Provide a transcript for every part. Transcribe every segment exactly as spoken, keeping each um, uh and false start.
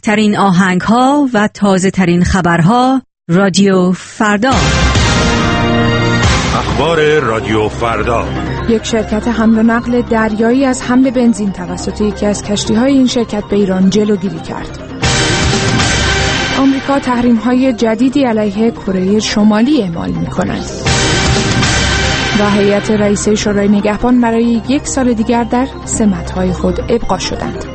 بهترین آهنگ‌ها و تازه‌ترین خبرها رادیو فردا. اخبار رادیو فردا. یک شرکت حمل و نقل دریایی از حمل بنزین توسط یکی از کشتی‌های این شرکت به ایران جلوگیری کرد. آمریکا تحریم‌های جدیدی علیه کره شمالی اعمال می‌کند. و هیئت رئیسه شورای نگهبان برای یک سال دیگر در سمت‌های خود ابقا شدند.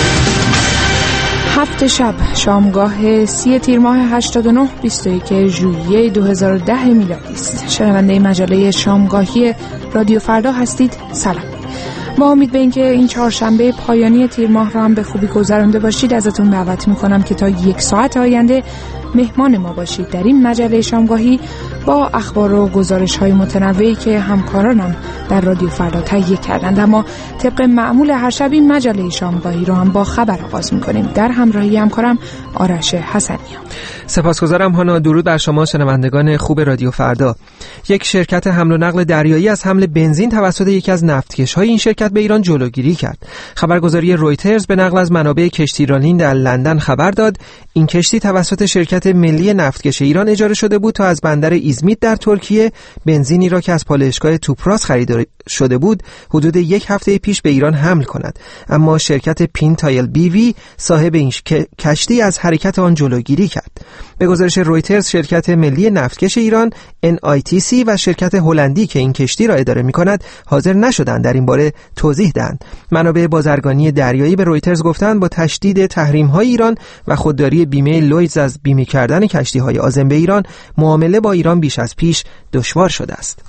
هفت شب شامگاه سی تیر ماه هشتاد و نه بیست و یک ژوئیه دو هزار و ده میلادی است. شنونده مجله شامگاهی رادیو فردا هستید. سلام. با امید به اینکه این چهارشنبه پایانی تیر ماه را هم به خوبی گذرانده باشید، ازتون دعوت می‌کنم که تا یک ساعت آینده مهمان ما باشید در این مجله شامگاهی با اخبار و گزارش‌های متنوعی که همکارانم در رادیو فردا تهیه کردند. اما طبق معمول هر شب این مجله شامگاهی رو هم با خبر آغاز می‌کنیم در همراهی همکارم آرش حسنیان. سپاسگزارم هانا. درود بر شما شنوندگان خوب رادیو فردا. یک شرکت حمل و نقل دریایی از حمل بنزین توسط یکی از نفتکش‌های این شرکت به ایران جلوگیری کرد. خبرگزاری رویترز به نقل از منابع کشتیرانی در لندن خبر داد این کشتی توسط شرکت ملی نفتکش ایران اجاره شده بود تا از بندر ایزمیت در ترکیه بنزینی را که از پالایشگاه توپراس خریده شده بود حدود یک هفته پیش به ایران حمل کند، اما شرکت پینتایل بی وی صاحب این کشتی از حرکت آن جلوگیری کرد. به گزارش رویترز شرکت ملی نفتکش ایران ان آی تی سی و شرکت هلندی که این کشتی را اداره می‌کند حاضر نشدند در این باره توضیح دهند. منابع بازرگانی دریایی به رویترز گفتند با تشدید تحریم‌های ایران و خودداری بیمه لویدز از بیمه کردن کشتی‌های عازم به ایران، معامله با ایران بیش از پیش دشوار شده است.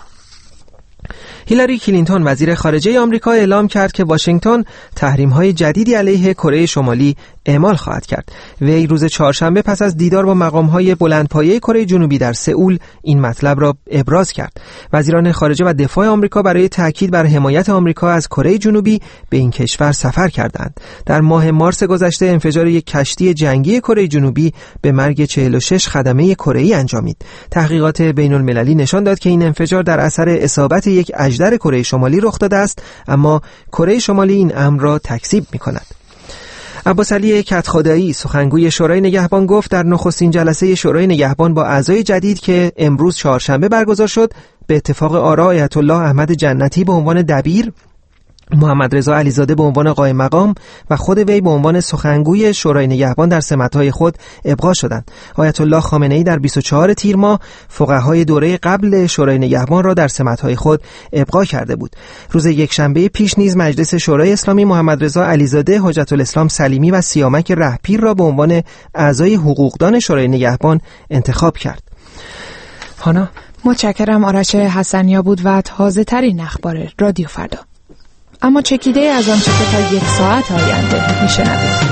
هیلاری کلینتون وزیر خارجه آمریکا اعلام کرد که واشنگتن تحریم‌های جدیدی علیه کره شمالی اعمال خواهد کرد. وی روز چهارشنبه پس از دیدار با مقام‌های بلندپایه کره جنوبی در سئول این مطلب را ابراز کرد. وزیران خارجه و دفاع آمریکا برای تاکید بر حمایت آمریکا از کره جنوبی به این کشور سفر کردند. در ماه مارس گذشته انفجار یک کشتی جنگی کره جنوبی به مرگ چهل و شش خدمه کره‌ای انجامید. تحقیقات بین‌المللی نشان داد که این انفجار در اثر اصابت یک اژدر کره شمالی رخ داده است، اما کره شمالی این امر را تکذیب می‌کند. عباس علی کدخدایی سخنگوی شورای نگهبان گفت در نخستین جلسه شورای نگهبان با اعضای جدید که امروز چهارشنبه برگزار شد به اتفاق آرا آیت الله احمد جنتی به عنوان دبیر، محمد رضا علیزاده به عنوان قائم مقام و خود وی به عنوان سخنگوی شورای نگهبان در سمت‌های خود ابقا شدند. آیت الله خامنه‌ای در بیست و چهار تیر ماه فقهای دوره قبل شورای نگهبان را در سمت‌های خود ابقا کرده بود. روز یکشنبه پیش نیز مجلس شورای اسلامی محمد رضا علیزاده، حجت الاسلام سلیمی و سیامک رهپیر را به عنوان اعضای حقوقدان شورای نگهبان انتخاب کرد. هانا، متشکرم. آرش حسنیا بود و تازه ترین اخبار رادیو فردا. اما چکیده از آنچه که تا یک ساعت آینده میشنوید.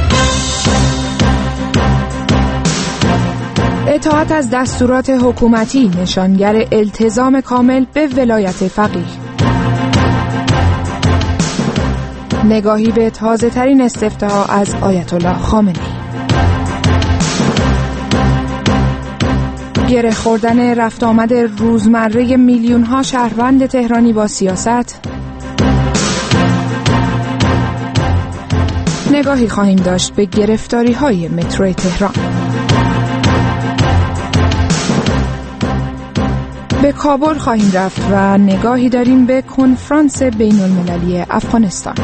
اطاعت از دستورات حکومتی نشانگر التزام کامل به ولایت فقیه. نگاهی به تازه ترین استفتاء از آیت الله خامنه‌ای. گره خوردن رفت آمد روزمره میلیون ها شهروند تهرانی با سیاست. نگاهی خواهیم داشت به گرفتاری های مترو تهران. به کابل خواهیم رفت و نگاهی داریم به کنفرانس بین المللی افغانستان.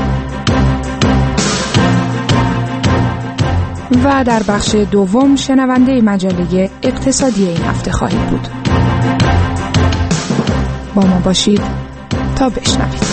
و در بخش دوم شنونده مجله اقتصادی این هفته خواهید بود. با ما باشید تا بشنوید.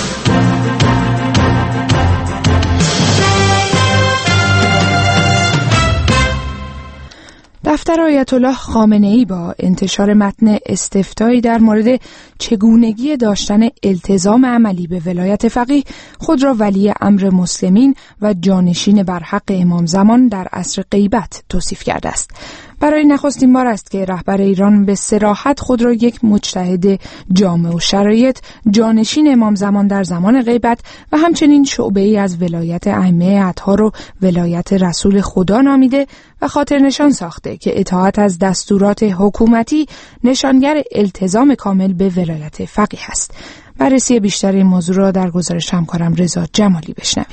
دفتر آیت الله خامنه‌ای با انتشار متن استفتایی در مورد چگونگی داشتن التزام عملی به ولایت فقیه خود را ولی امر مسلمین و جانشین بر حق امام زمان در عصر غیبت توصیف کرده است. برای نخستین بار است که رهبر ایران به صراحت خود را یک مجتهد جامع و شرایط، جانشین امام زمان در زمان غیبت و همچنین شعبه‌ای از ولایت ائمه اطهار و ولایت رسول خدا نامیده و خاطر نشان ساخته که اطاعت از دستورات حکومتی نشانگر التزام کامل به ولایت فقیه است. بررسی بیشتر این موضوع را در گزارش همکارم رضا جمالی بشنویم.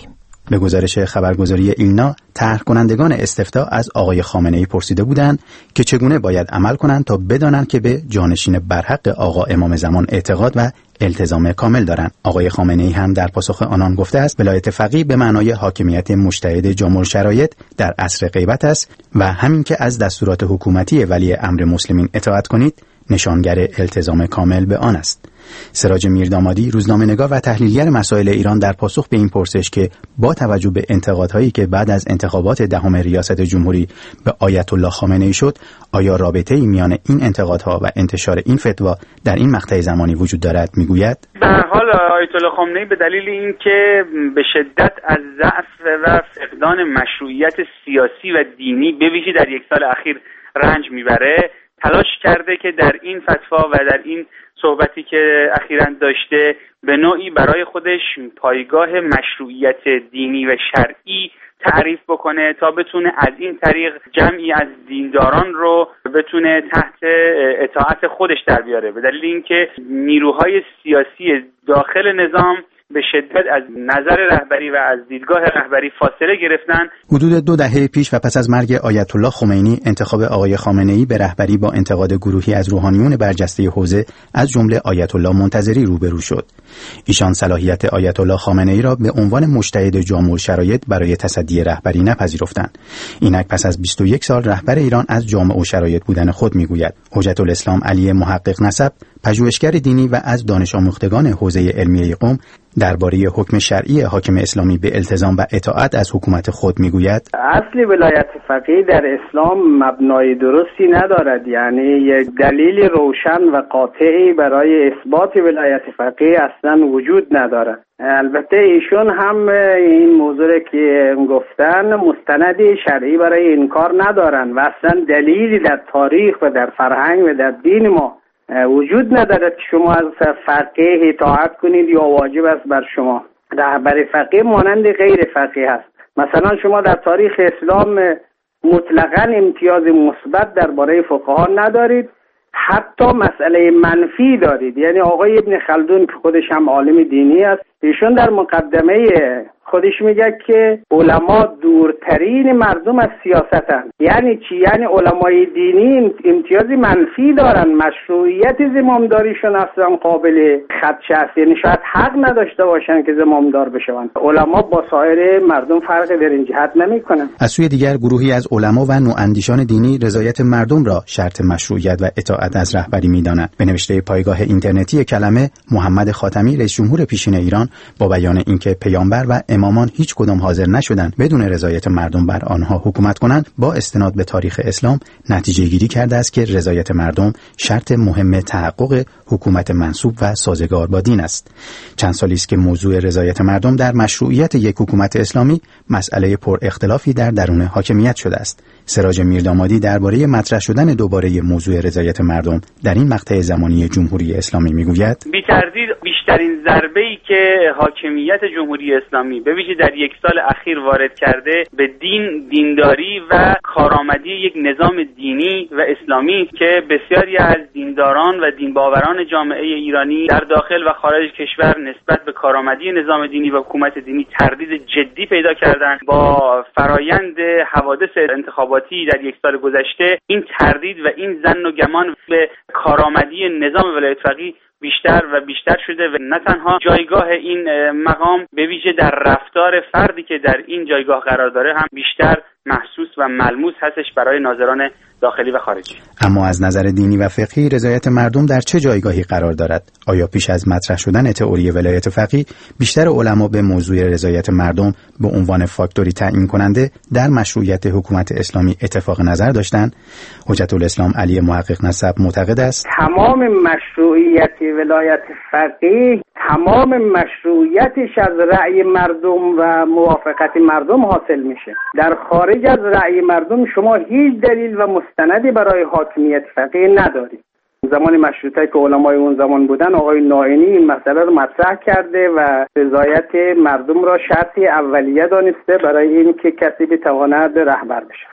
به گزارش خبرگزاری ایلنا، طرح کنندگان استفتاء از آقای خامنه‌ای پرسیده بودند که چگونه باید عمل کنند تا بدانند که به جانشین برحق آقا امام زمان اعتقاد و التزام کامل دارند. آقای خامنه‌ای هم در پاسخ آنان گفته است ولایت فقیه به معنای حاکمیت مجتهد جامع الشرایط در عصر غیبت است و همین که از دستورات حکومتی ولی امر مسلمین اطاعت کنید نشانگر التزام کامل به آن است. سراج میردامادی، روزنامه‌نگار و تحلیلگر مسائل ایران، در پاسخ به این پرسش که با توجه به انتقادهایی که بعد از انتخابات دهم ریاست جمهوری به آیت الله خامنه‌ای شد، آیا رابطه‌ای میان این انتقادها و انتشار این فتوا در این مقطع زمانی وجود دارد میگوید به هر حال آیت الله خامنه‌ای به دلیل اینکه به شدت از ضعف و فقدان مشروعیت سیاسی و دینی به ویژه در یک سال اخیر رنج میبره، تلاش کرده که در این فتوا و در این صحبتی که اخیراً داشته به نوعی برای خودش پایگاه مشروعیت دینی و شرعی تعریف بکنه تا بتونه از این طریق جمعی از دینداران رو بتونه تحت اطاعت خودش در بیاره، به دلیل اینکه نیروهای سیاسی داخل نظام به شدت از نظر رهبری و از دیدگاه رهبری فاصله گرفتن. حدود دو دهه پیش و پس از مرگ آیت الله خمینی، انتخاب آقای خامنه‌ای به رهبری با انتقاد گروهی از روحانیون برجسته حوزه از جمله آیت الله منتظری روبرو شد. ایشان صلاحیت آیت الله خامنه‌ای را به عنوان مجتهد جامع الشرایط برای تصدی رهبری نپذیرفتند. اینک پس از بیست و یک سال رهبر ایران از جامع الشرایط بودن خود میگوید. حجت الاسلام علی محقق نسب، پژوهشگر دینی و از دانش آموختگان حوزه علمیه قم، درباره حکم شرعی حاکم اسلامی به التزام و اطاعت از حکومت خود میگوید: اصل ولایت فقیه در اسلام مبنای درستی ندارد، یعنی یک دلیل روشن و قاطعی برای اثبات ولایت فقیه اصلا وجود ندارد. البته ایشون هم این موضوع که گفتن مستند شرعی برای این کار ندارن و اصلا دلیلی در تاریخ و در فرهنگ و در دین ما وجود ندارد که شما از فقیه اطاعت کنید یا واجب است بر شما. رهبر فقیه مانند غیر فقیه است. مثلا شما در تاریخ اسلام مطلقاً امتیاز مثبت درباره فقها ندارید، حتی مسئله منفی دارید. یعنی آقای ابن خلدون که خودش هم عالم دینی است، ایشون در مقدمه خودش میگه که علما دورترین مردم از سیاستن. یعنی چی؟ یعنی علمای دینی امتیازی منفی دارن، مشروعیت زمامداریشون اصلا قابل خدشه است، یعنی شاید حق نداشته باشن که زمامدار بشون. علما با سایر مردم فرق در این جهت نمیکنن. از سوی دیگر گروهی از علما و نواندیشان دینی رضایت مردم را شرط مشروعیت و اطاعت از رهبری میدانند. به نوشته پایگاه اینترنتی کلمه، محمد خاتمی رئیس جمهور پیشین ایران با بیان اینکه پیامبر و امامان هیچ کدام حاضر نشدند بدون رضایت مردم بر آنها حکومت کنند، با استناد به تاریخ اسلام نتیجه گیری کرده است که رضایت مردم شرط مهم تحقق حکومت منسوب و سازگار با دین است. چند سالی است که موضوع رضایت مردم در مشروعیت یک حکومت اسلامی مسئله پر اختلافی در درون حاکمیت شده است. سراج میردامادی درباره مطرح شدن دوباره موضوع رضایت مردم در این مقطع زمانی جمهوری اسلامی میگوید: بی تردید بیشترین ضربه‌ای که حاکمیت جمهوری اسلامی به ویژه در یک سال اخیر وارد کرده به دین، دینداری و کارآمدی یک نظام دینی و اسلامی که بسیاری از دینداران و دینباوران جامعه ایرانی در داخل و خارج کشور نسبت به کارآمدی نظام دینی و حکومت دینی تردید جدی پیدا کردند. با فرایند حوادث انتخاباتی در یک سال گذشته این تردید و این ظن و گمان به کارآمدی نظام ولایت فقیه بیشتر و بیشتر شده و نه تنها جایگاه این مقام به ویژه در رفتار فردی که در این جایگاه قرار داره هم بیشتر محسوس و ملموس هستش برای ناظران داخلی و خارجی. اما از نظر دینی و فقهی رضایت مردم در چه جایگاهی قرار دارد؟ آیا پیش از مطرح شدن تئوری ولایت فقیه بیشتر علما به موضوع رضایت مردم به عنوان فاکتوری تعیین کننده در مشروعیت حکومت اسلامی اتفاق نظر داشتند؟ حجت الاسلام علی محقق نسب معتقد است تمام مشروعیت ولایت فقیه تمام مشروعیتش از رأی مردم و موافقت مردم حاصل میشه. در خارج از رأی مردم شما هیچ دلیل و مستندی برای حاکمیت فقیه ندارید. زمان مشروطه که علمای اون زمان بودن، آقای نائینی این مسئله رو مطرح کرده و رضایت مردم را شرطی اولیه دانسته برای اینکه کسی بتواند رهبر بشه.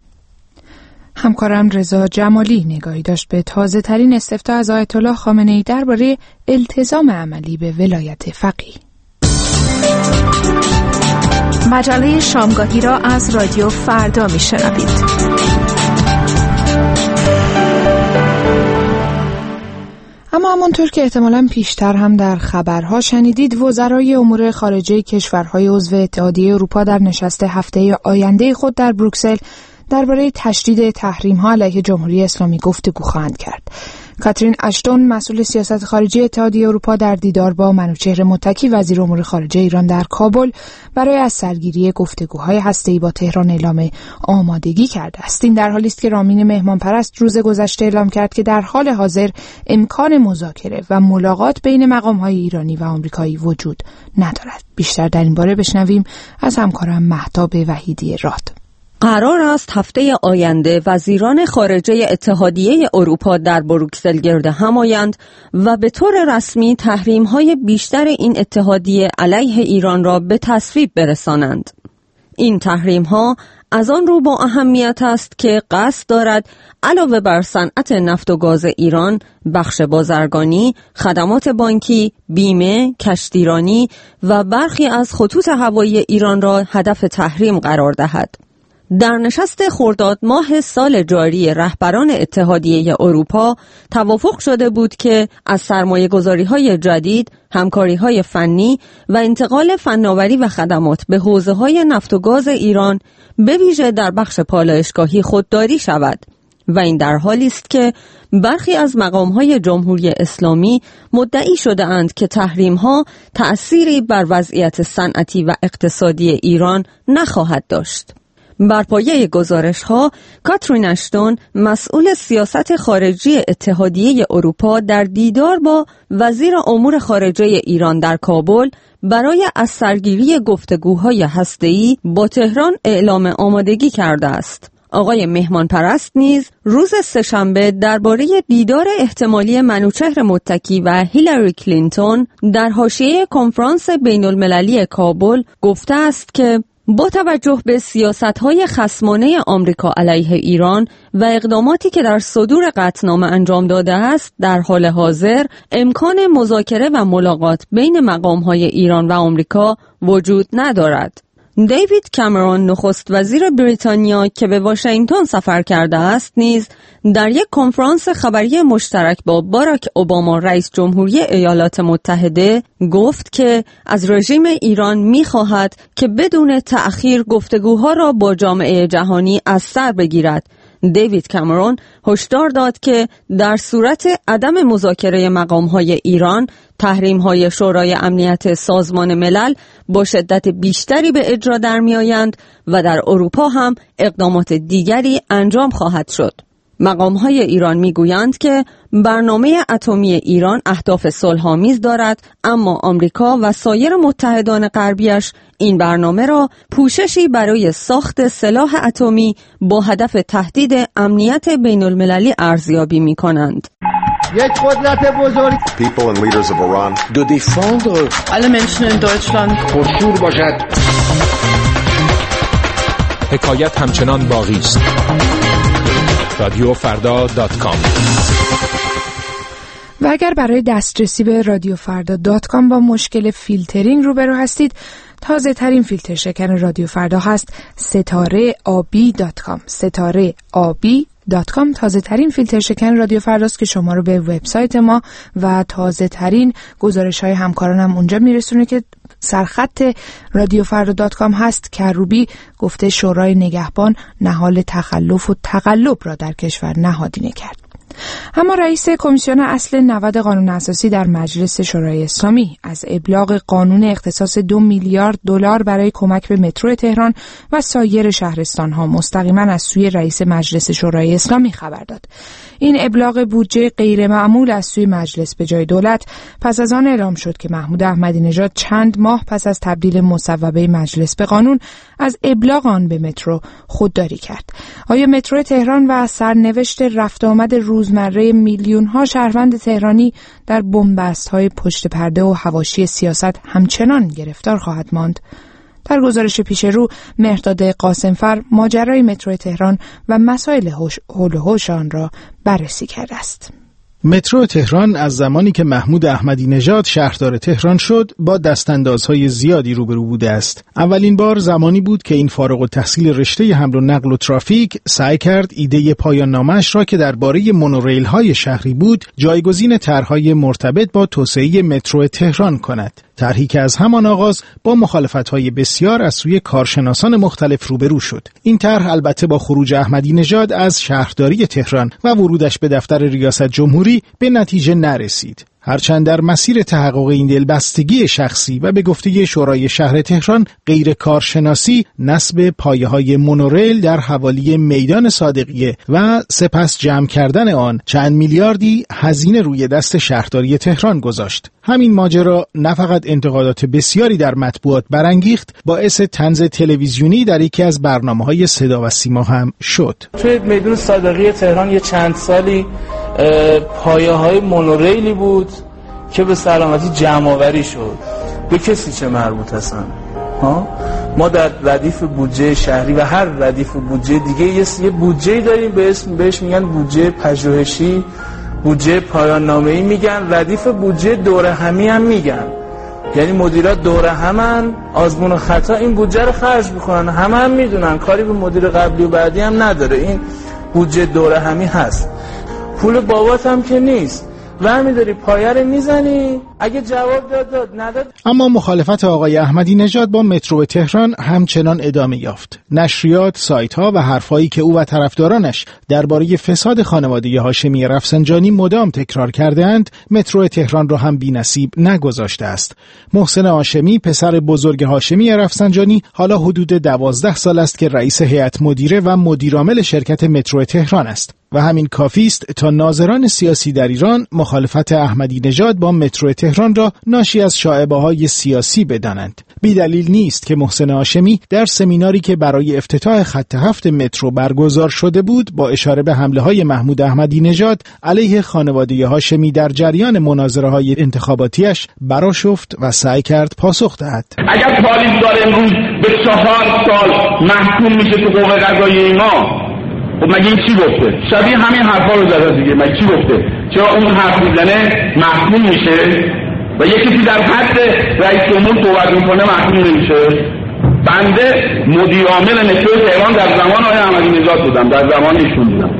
همکارم رضا جمالی نگاهی داشت به تازه ترین استفتاء از آیت الله خامنه‌ای درباره التزام عملی به ولایت فقیه. مجله شامگاهی را از رادیو فردا میشنوید. اما همونطور که احتمالاً پیشتر هم در خبرها شنیدید، وزرای امور خارجه کشورهای عضو اتحادیه اروپا در نشست هفته آینده خود در بروکسل درباره تشدید تحریم‌ها علیه جمهوری اسلامی گفتگو خواهند کرد. کاترین اشتون، مسئول سیاست خارجی اتحادیه اروپا، در دیدار با منوچهر متکی وزیر امور خارجه ایران در کابل برای از سرگیری گفتگوهای هسته‌ای با تهران اعلام آمادگی کرده است. این در حالی است که رامین مهمانپرست روز گذشته اعلام کرد که در حال حاضر امکان مذاکره و ملاقات بین مقام‌های ایرانی و آمریکایی وجود ندارد. بیشتر در این باره بشنویم از همکارم مهتاب وحیدی راد. قرار است هفته آینده وزیران خارجه اتحادیه اروپا در بروکسل گرد هم آیند و به طور رسمی تحریم‌های بیشتر این اتحادیه علیه ایران را به تصویب برسانند. این تحریم‌ها از آن رو با اهمیت است که قصد دارد علاوه بر صنعت نفت و گاز ایران، بخش بازرگانی، خدمات بانکی، بیمه، کشتیرانی و برخی از خطوط هوایی ایران را هدف تحریم قرار دهد. در نشست خرداد ماه سال جاری رهبران اتحادیه اروپا توافق شده بود که از سرمایه‌گذاری‌های جدید، همکاری‌های فنی و انتقال فناوری و خدمات به حوزه‌های نفت و گاز ایران به ویژه در بخش پالایشگاهی خودداری شود و این در حالی است که برخی از مقام‌های جمهوری اسلامی مدعی شده اند که تحریم‌ها تأثیری بر وضعیت صنعتی و اقتصادی ایران نخواهد داشت. بر پایه گزارش‌ها، کاترین اشتون، مسئول سیاست خارجی اتحادیه اروپا، در دیدار با وزیر امور خارجه ایران در کابل برای از سرگیری گفتگوهای هسته‌ای با تهران اعلام آمادگی کرده است. آقای مهمان پرست نیز روز سه‌شنبه درباره دیدار احتمالی منوچهر متکی و هیلاری کلینتون در حاشیه کنفرانس بین‌المللی کابل گفته است که با توجه به سیاست‌های خصمانه آمریکا علیه ایران و اقداماتی که در صدور قطعنامه انجام داده است، در حال حاضر امکان مذاکره و ملاقات بین مقام‌های ایران و آمریکا وجود ندارد. دیوید کامرون، نخست وزیر بریتانیا که به واشنگتن سفر کرده است، نیز در یک کنفرانس خبری مشترک با باراک اوباما رئیس جمهوری ایالات متحده گفت که از رژیم ایران می‌خواهد که بدون تأخیر گفتگوها را با جامعه جهانی از سر بگیرد. دیوید کامرون هشدار داد که در صورت عدم مذاکره مقام‌های ایران، تحریم‌های شورای امنیت سازمان ملل با شدت بیشتری به اجرا در می‌آیند و در اروپا هم اقدامات دیگری انجام خواهد شد. مقام‌های ایران می‌گویند که برنامه اتمی ایران اهداف صلح‌آمیز دارد، اما آمریکا و سایر متحدان غربیش این برنامه را پوششی برای ساخت سلاح اتمی با هدف تهدید امنیت بین‌المللی ارزیابی می‌کنند. یک قدرت بزرگ people and leaders of Iran de défendre alle Menschen in Deutschland پرشور باشد. حکایت همچنان باقی است. رادیو فردا دات کام. و اگر برای دسترسی به رادیو فردا دات کام با مشکل فیلترینگ روبرو هستید، تازه ترین فیلتر شکن رادیو فردا هست ستاره آبی دات کام. ستاره آبی دات کام تازه ترین فیلتر شکن رادیو فرداست که شما رو به وبسایت ما و تازه ترین گزارش های همکارانم اونجا میرسونه که سرخط رادیو فردا دات کام هست. کروبی گفته شورای نگهبان نهال تخلف و تقلب را در کشور نهادینه کرد. اما رئیس کمیسیون اصل نود قانون اساسی در مجلس شورای اسلامی از ابلاغ قانون اختصاص دو میلیارد دلار برای کمک به مترو تهران و سایر شهرستان‌ها مستقیما از سوی رئیس مجلس شورای اسلامی خبر داد. این ابلاغ بودجه غیر معمول از سوی مجلس به جای دولت پس از آن اعلام شد که محمود احمدی نژاد چند ماه پس از تبدیل مصوبه مجلس به قانون از ابلاغ آن به مترو خودداری کرد. آیا مترو تهران و سرنوشت رفت آمد روزمره میلیون ها شهروند تهرانی در بنبست های پشت پرده و حواشی سیاست همچنان گرفتار خواهد ماند؟ در گزارش پیش رو مهرداد قاسمفر ماجرای مترو تهران و مسائل حول و حوش آن را بررسی کرده است. مترو تهران از زمانی که محمود احمدی نژاد شهردار تهران شد با دستاندازهای زیادی روبرو بوده است. اولین بار زمانی بود که این فارغ التحصیل رشته حمل و نقل و ترافیک سعی کرد ایده پایان نامه‌اش را که درباره مونوریل های شهری بود جایگزین طرح‌های مرتبط با توسعه مترو تهران کند. طرحی که از همان آغاز با مخالفت‌های بسیار از سوی کارشناسان مختلف روبرو شد. این طرح البته با خروج احمدی نژاد از شهرداری تهران و ورودش به دفتر ریاست جمهوری به نتیجه نرسید. هرچند در مسیر تحقق این دلبستگی شخصی و به گفته شورای شهر تهران غیر کارشناسی نصب پایه‌های مونوریل در حوالی میدان صادقیه و سپس جمع کردن آن چند میلیاردی هزینه روی دست شهرداری تهران گذاشت. همین ماجرا نه فقط انتقادات بسیاری در مطبوعات برانگیخت، باعث طنز تلویزیونی در یکی از برنامه‌های صدا و سیما هم شد. توی میدان صادقیه تهران یه چند سالی پایه‌های مونوریلی بود که به سلامتی جمع‌آوری شد. به کسی چه مربوط هستن؟ ها؟ ما در ردیف بودجه شهری و هر ردیف بودجه دیگه یه بودجه‌ای داریم به اسم بهش میگن بودجه پژوهشی، بودجه پایان نامه‌ای میگن، ردیف بودجه دوره همی هم میگن. یعنی مدیرات دوره همن، آزمون و خطا این بودجه رو خرج میکنن، همه هم میدونن، کاری به مدیر قبلی و بعدی هم نداره. این بودجه دوره همی هست، پول بابات هم که نیست و همین داری پایه رو میزنی. اگه جواب داد داد نداد. اما مخالفت آقای احمدی نژاد با مترو تهران همچنان ادامه یافت. نشریات، سایت ها و حرفایی که او و طرفدارانش درباره فساد خانواده هاشمی رفسنجانی مدام تکرار کرده‌اند، مترو تهران را هم بی‌نصیب نگذاشته است. محسن هاشمی پسر بزرگ هاشمی رفسنجانی حالا حدود دوازده سال است که رئیس هیئت مدیره و مدیرعامل شرکت مترو تهران است. و همین کافی است تا ناظران سیاسی در ایران مخالفت احمدی نژاد با مترو تهران را ناشی از شائبه‌های سیاسی بدانند. بی دلیل نیست که محسن هاشمی در سمیناری که برای افتتاح خط هفت مترو برگزار شده بود با اشاره به حمله‌های محمود احمدی نژاد علیه خانواده هاشمی در جریان مناظره‌های انتخاباتیش برآشفت و سعی کرد پاسخ دهد. اگر پالیس‌دار امروز به چهار سال محکوم میشه تو قوه قضاییه ما، خب مگه این چی گفته؟ شبیه همین حرفا رو زده دیگه. مگه چی گفته؟ چرا اون حرف میزنه محکوم میشه و یکی که در حد رئیس جمهور صحبت میکنه محکوم نمیشه؟ بنده مدیر عامل مترو تهران در زمان آقای احمدی نژاد بودم، در زمان ایشون بودم.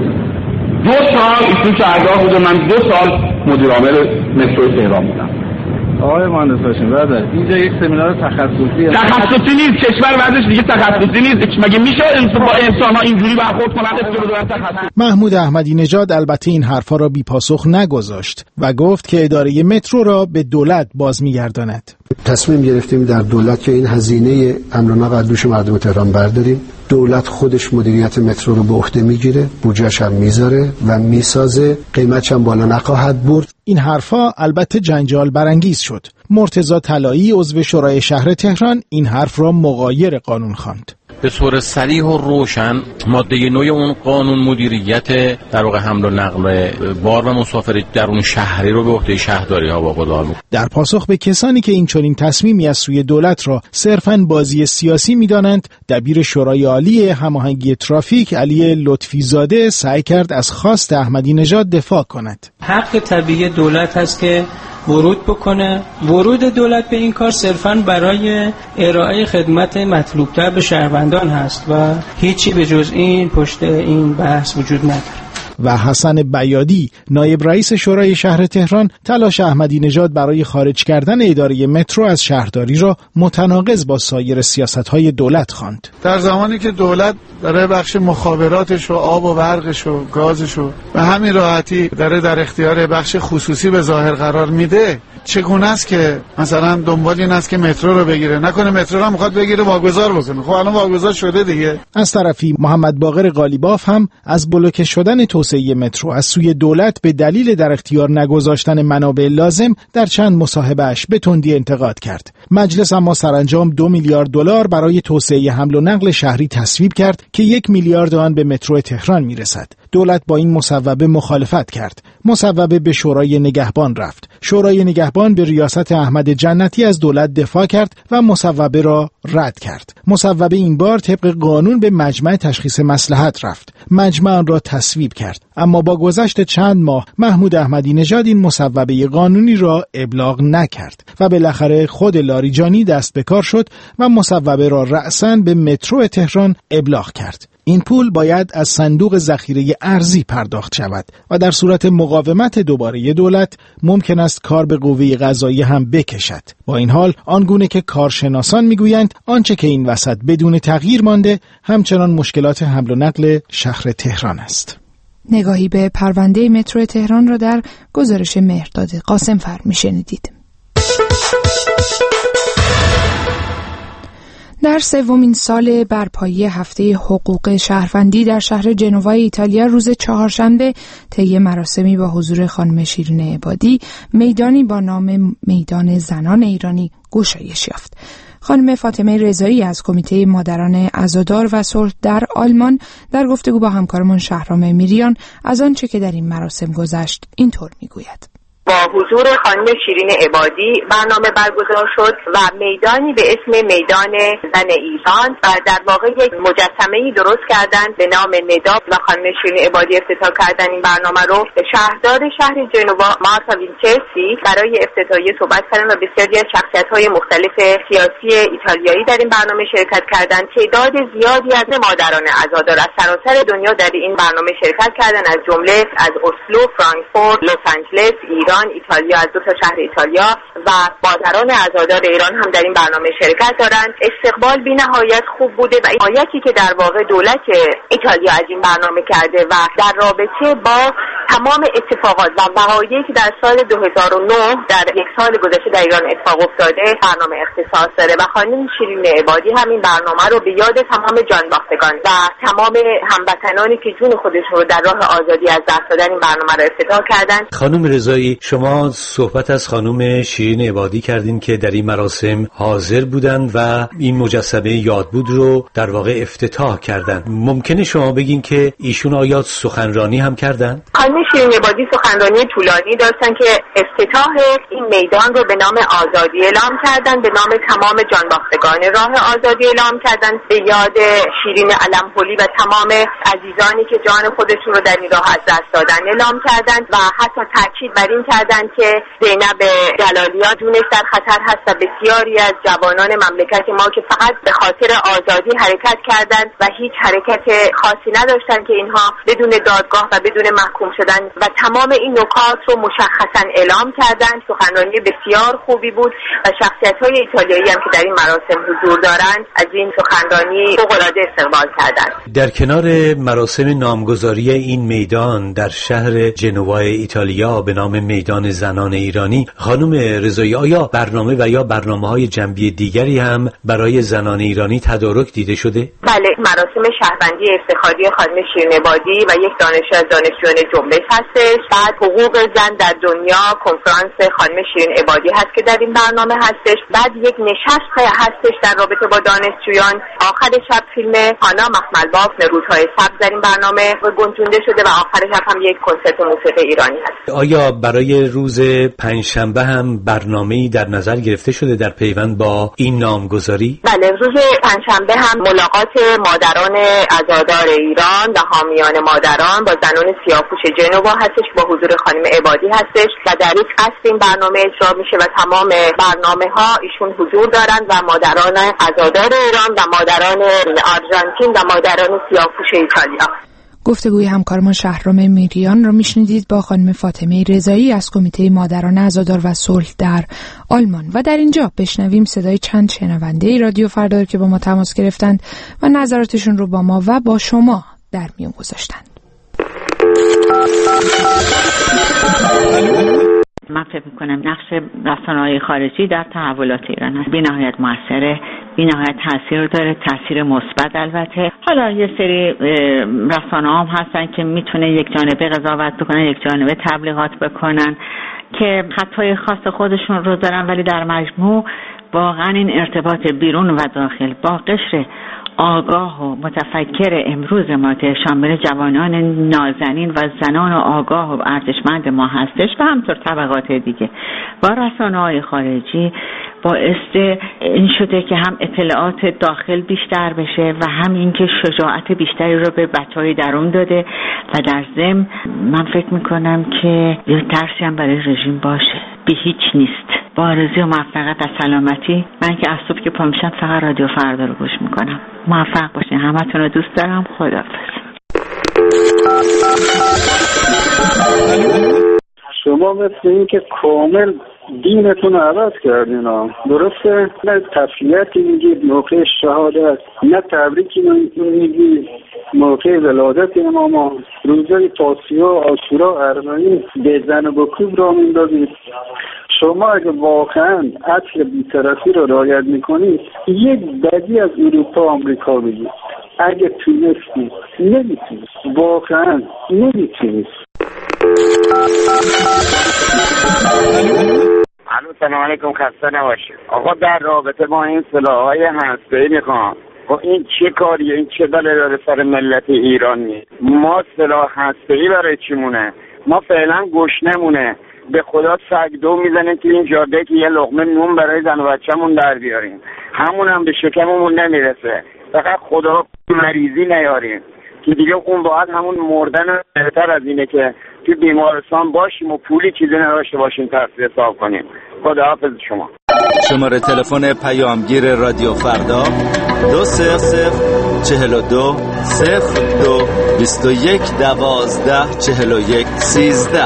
دو سال ایشون شهردار بوده، من دو سال مدیر عامل مترو تهران بودم. آقای مهندس هاشمی برادر، اینجا یک سمینار تخصصی است. تخصصی نیست، کشور وضعش دیگه تخصصی نیست. مگه میشه با انسان‌ها اینجوری برخورد کنن که بدون تخصص؟ محمود احمدی نژاد البته این حرفا را بی پاسخ نگذاشت و گفت که اداره مترو را به دولت باز می‌گرداند. تصمیم گرفتیم در دولت که این هزینه امر و نقل از دوش مردم تهران برداریم. دولت خودش مدیریت مترو رو به عهده میگیره، بودجه‌اش هم میذاره و میسازه، قیمتش هم بالا نخواهد برد. این حرفا البته جنجال برانگیز شد. مرتضی طلایی عضو شورای شهر تهران این حرف را مغایر قانون خواند. به صورت صریح و روشن ماده نوع اون قانون مدیریت در واقع حمل و نقل بار و مسافر درون شهری رو به عهده شهرداری ها واگذار می‌کنه. در پاسخ به کسانی که این چنین تصمیمی از سوی دولت را صرفاً بازی سیاسی می‌دانند، دبیر شورای عالی هماهنگی ترافیک علی لطفی زاده سعی کرد از خواست احمدی نژاد دفاع کند. حق طبیعی دولت هست که ورود بکنه. ورود دولت به این کار صرفاً برای ارائه خدمت مطلوب‌تر به شهروندان هست و هیچی به جز این پشت این بحث وجود نداره. و حسن بیادی نایب رئیس شورای شهر تهران تلاش احمدی نژاد برای خارج کردن اداره مترو از شهرداری را متناقض با سایر سیاست‌های دولت خواند. در زمانی که دولت داره بخش مخابراتش و آب و برقش و گازش و به همین راحتی داره در اختیار بخش خصوصی به ظاهر قرار میده، چگونه است که مثلا دنبال این است که مترو رو بگیره؟ نکنه مترو رو میخواد بگیره واگذار بکنه؟ خب الان واگذار شده دیگه. از طرفی محمد باقر قالیباف هم از بلوکه شدن توسعه مترو از سوی دولت به دلیل در اختیار نگذاشتن منابع لازم در چند مصاحبه‌اش به تندی انتقاد کرد. مجلس اما سرانجام دو میلیارد دلار برای توسعه حمل و نقل شهری تصویب کرد که یک میلیارد آن به مترو تهران میرسد. دولت با این مصوبه مخالفت کرد. مصوبه به شورای نگهبان رفت. شورای نگهبان به ریاست احمد جنتی از دولت دفاع کرد و مصوبه را رد کرد. مصوبه این بار طبق قانون به مجمع تشخیص مصلحت رفت. مجمع آن را تصویب کرد. اما با گذشت چند ماه محمود احمدی نژاد این مصوبه قانونی را ابلاغ نکرد و بالاخره خود لاریجانی دست به کار شد و مصوبه را رأساً به مترو تهران ابلاغ کرد. این پول باید از صندوق ذخیره ارزی پرداخت شود و در صورت مقاومت دوباره دولت ممکن است کار به قوه قضاییه هم بکشد. با این حال آنگونه که کارشناسان میگویند آنچه که این وسط بدون تغییر مانده همچنان مشکلات حمل و نقل شهر تهران است. نگاهی به پرونده مترو تهران را در گزارش مهرداد قاسمفر میشنیدید. در سومین سال برپایی هفته حقوق شهروندی در شهر جنوای ایتالیا روز چهارشنبه طی مراسمی با حضور خانم شیرین عبادی میدانی با نام میدان زنان ایرانی گشایش یافت. خانم فاطمه رضایی از کمیته مادران عزادار و صلح در آلمان در گفتگو با همکارمان شهرام میریان از آنچه که در این مراسم گذشت اینطور میگوید. با حضور خانم شیرین عبادی برنامه برگزار شد و میدانی به اسم میدان زن ایران و در واقع یک مجسمه‌ای درست کردن به نام ندا و خانم شیرین عبادی افتتاح کردن این برنامه رو. شهردار شهر جنوا مارتا وینچرسی برای افتتاحیه صحبت کردن و بسیاری از شخصیت‌های مختلف سیاسی ایتالیایی در این برنامه شرکت کردند. تعداد زیادی از مادران عزادار از سراسر دنیا در این برنامه شرکت کردند، از جمله از اسلو، فرانکفورت، لس آنجلس، ایران، ایتالیا، از دو تا شهر ایتالیا و مادران عزادار ایران هم در این برنامه شرکت دارند. استقبال بی‌نهایت خوب بوده و حمایتی که در واقع دولت ایتالیا از این برنامه کرده و در رابطه با تمام اتفاقات و وقایعی که در سال دو هزار و نه در یک سال گذشته در ایران اتفاق افتاده برنامه اختصاص داره و خانم شیرین عبادی هم این برنامه رو به یاد تمام جانباختگان و تمام هموطنانی که جون خودشون رو در راه آزادی از دست دادن این برنامه رو افتتاح کردن. خانم رضایی، شما صحبت از خانم شیرین عبادی کردین که در این مراسم حاضر بودن و این مجسمه یادبود رو در واقع افتتاح کردن. ممکنه شما بگین که ایشون آیا سخنرانی هم کردن؟ خانم شیرین عبادی سخنرانی طولانی داشتن که افتتاح این میدان رو به نام آزادی اعلام کردن، به نام تمام جانباختگان راه آزادی اعلام کردن، به یاد شیرین علم‌پلی و تمام عزیزانی که جان خودشون رو در این راه از دست دادن اعلام کردن و حتی تاکید بر این کردن که زینب جلالیان جونش در خطر هست و بسیاری از جوانان مملکت ما که فقط به خاطر آزادی حرکت کردند و هیچ حرکت خاصی نداشتن که اینها بدون دادگاه و بدون محکوم شدن و تمام این نکات رو مشخصا اعلام کردند. سخنرانی بسیار خوبی بود و شخصیت‌های ایتالیایی هم که در این مراسم حضور دارند از این سخنرانی فوق‌العاده استقبال کردند. در کنار مراسم نامگذاری این میدان در شهر جنوای ایتالیا به نام میدان زنان ایرانی، خانم رضایی آیا برنامه و یا برنامه‌های جنبی دیگری هم برای زنان ایرانی تدارک دیده شده؟ بله، مراسم شهروندی افتخاری خانم شیرین عبادی و یک دانشجو از دانشجویان جنبش هستش. بعد حقوق زن در دنیا کنفرانس خانم شیرین عبادی هست که در این برنامه هستش. بعد یک نشست هستش در رابطه با دانشجویان. آخر شب فیلم هانا مخملباف رودهای سبز در این برنامه گنجونده شده و آخر شب هم یک کنسرت موسیقی ایرانی هست. آیا برای روز پنجشنبه هم برنامه‌ای در نظر گرفته شده در پیوند با این نامگذاری؟ بله، روز پنجشنبه هم ملاقات مادران عزادار ایران و حامیان مادران با زنان سیاه‌پوش جنوا هستش، با حضور خانم عبادی هستش و در این قصد این برنامه اجرا میشه و تمام برنامه‌ها ایشون حضور دارند و مادران عزادار ایران و مادران آرژانتین و مادران سیاه‌پوش ایتالیا. گفتگوی همکارمان شهرام میریان را میشنیدید با خانم فاطمه رضایی از کمیته مادران عزادار و صلح در آلمان. و در اینجا بشنویم صدای چند شنونده رادیو فردا که با ما تماس گرفتند و نظراتشون رو با ما و با شما در میون گذاشتند. من فکر میکنم نقش رسانه‌های خارجی در تحولات ایران هست بی نهایت موثره، بی نهایت تاثیر داره، تاثیر مثبت. البته حالا یه سری رسانه‌ها هم هستن که میتونه یک جانبه قضاوت بکنن، یک جانبه تبلیغات بکنن که خطای خاص خودشون رو دارن، ولی در مجموع واقعا این ارتباط بیرون و داخل با قشر آگاه و متفکر امروز ما که شامل جوانان نازنین و زنان آگاه و ارزشمند ما هستش و همطور طبقات دیگه با رسانه‌های خارجی باعث این شده که هم اطلاعات داخل بیشتر بشه و هم اینکه شجاعت بیشتری رو به بچهای درون داده و در ضمن من فکر میکنم که یه ترسی هم برای رژیم باشه به هیچ نیست. با آرزوی موفقیت و سلامتی، من که از صبح که پا میشم فقط رادیو فردا رو گوش میکنم. موفق باشین، همتون رو دوست دارم. خداحافظ. شما مثل این که کامل دینتون رو عوض کردین ها. درسته؟ نه تسلیتی میگید موقع شهادت، نه تبریکی میگید موقع ولادت اماما، روزای تاسیعا، عاشورا، اربعین به زن و بکوب را میندازید. شما اگه واقعا اصل بی‌طرفی رو رعایت میکنید، یک بدی از اروپا آمریکا بگید. اگه تونستی نمیتونید، واقعا نمیتونید. الو سلام علیکم، خسته نباشید. آقا در رابطه با این سلاح‌های هسته‌ای میخوام، خب این چه کاریه؟ این چه بله داره سر ملت ایرانی؟ ما سلاح هسته‌ای برای چیمونه؟ ما فعلا گشنمونه، به خدا سگدو میزنیم تو این جاده که یه لقمه نون برای زن و بچه‌مون در بیاریم، همون هم به شکممون نمیرسه. فقط خدا مریضی نیاریم که دیگه اون باید همون مردن بهتر از اینه که تو بیمارستان باشیم و پولی چیزی نداشته باشیم تحصیل حساب کنیم. خداحافظ شما. شماره تلفن پیامگیر رادیو فردا دو صفر صفر چهل و دو صفر دو بیست و یک دوازده چهل و یک سیزده.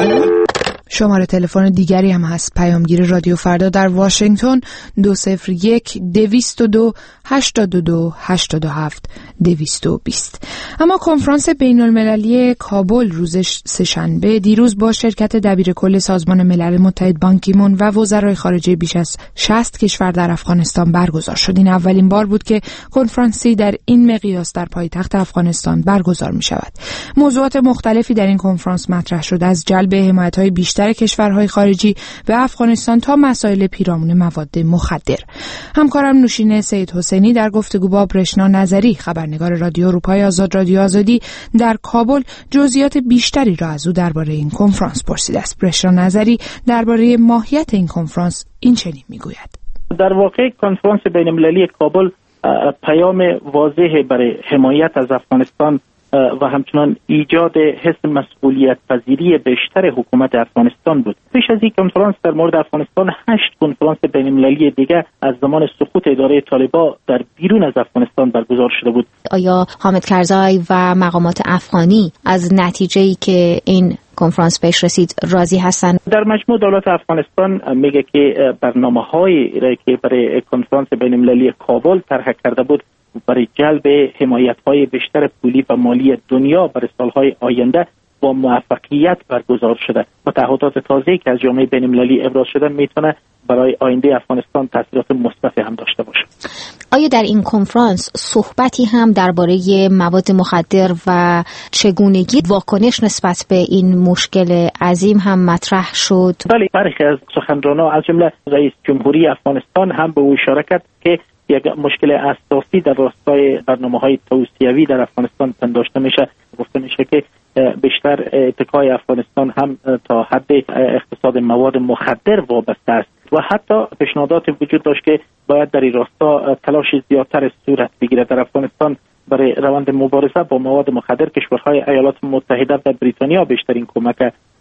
شماره تلفن دیگری هم هست پیامگیر رادیو فردا در واشنگتن دو صفر یک دویست و دو هشتاد و دو هشتاد و هفت دویست و بیست. اما کنفرانس بین المللی کابل روز سه‌شنبه دیروز با شرکت دبیر کل سازمان ملل متحد بان کی مون و وزرای خارجه بیش از شصت کشور در افغانستان برگزار شد. این اولین بار بود که کنفرانسی در این مقیاس در پایتخت افغانستان برگزار می شود. موضوعات مختلفی در این کنفرانس مطرح شد، از جلب حمایت‌های بیشتر کشورهای خارجی به افغانستان تا مسائل پیرامون مواد مخدر. همکارم نوشین سید حسینی در گفتگو با برشنا نظری، خبرنگار رادیو اروپای آزاد رادیو آزادی در کابل، جزئیات بیشتری را از او درباره این کنفرانس پرسیده است. برشنا نظری درباره ماهیت این کنفرانس این چنین میگوید: در واقع کنفرانس بین‌المللی کابل پیام واضح برای حمایت از افغانستان و همچنان ایجاد حس مسئولیت پذیری بیشتر حکومت افغانستان بود. پیش از این کنفرانس در مورد افغانستان هشت کنفرانس بین‌المللی دیگر از زمان سقوط اداره طالبان در بیرون از افغانستان برگزار شده بود. آیا حامد کرزی و مقامات افغانی از نتیجه‌ای که این کنفرانس بهش رسید راضی هستن؟ در مجموع دولت افغانستان میگه که برنامه‌هایی را که برای کنفرانس بین‌المللی کابل طرح کرده بود برای جلب حمایت‌های بیشتر پولی و مالی دنیا برای سالهای آینده با موفقیت برگزار شده و تعهدات تازه‌ای که از جامعه بین‌المللی ابراز شده میتونه برای آینده افغانستان تاثیرات مثبتی هم داشته باشه. آیا در این کنفرانس صحبتی هم درباره مواد مخدر و چگونگی واکنش نسبت به این مشکل عظیم هم مطرح شد؟ بله، برخی از سخنرانان از جمله رئیس جمهوری افغانستان هم به او اشاره کرد که یک مشکل اساسی در راستای برنامه‌های توسعه‌ای در افغانستان پنداشته میشه. گفته میشه که بیشتر اتکای افغانستان هم تا حد اقتصاد مواد مخدر وابسته است و حتی پیشنهادات وجود داشت که باید در این راستا تلاش زیادتر صورت بگیرد. در افغانستان برای روند مبارزه با مواد مخدر کشورهای ایالات متحده و بریتانیا بیشترین کمک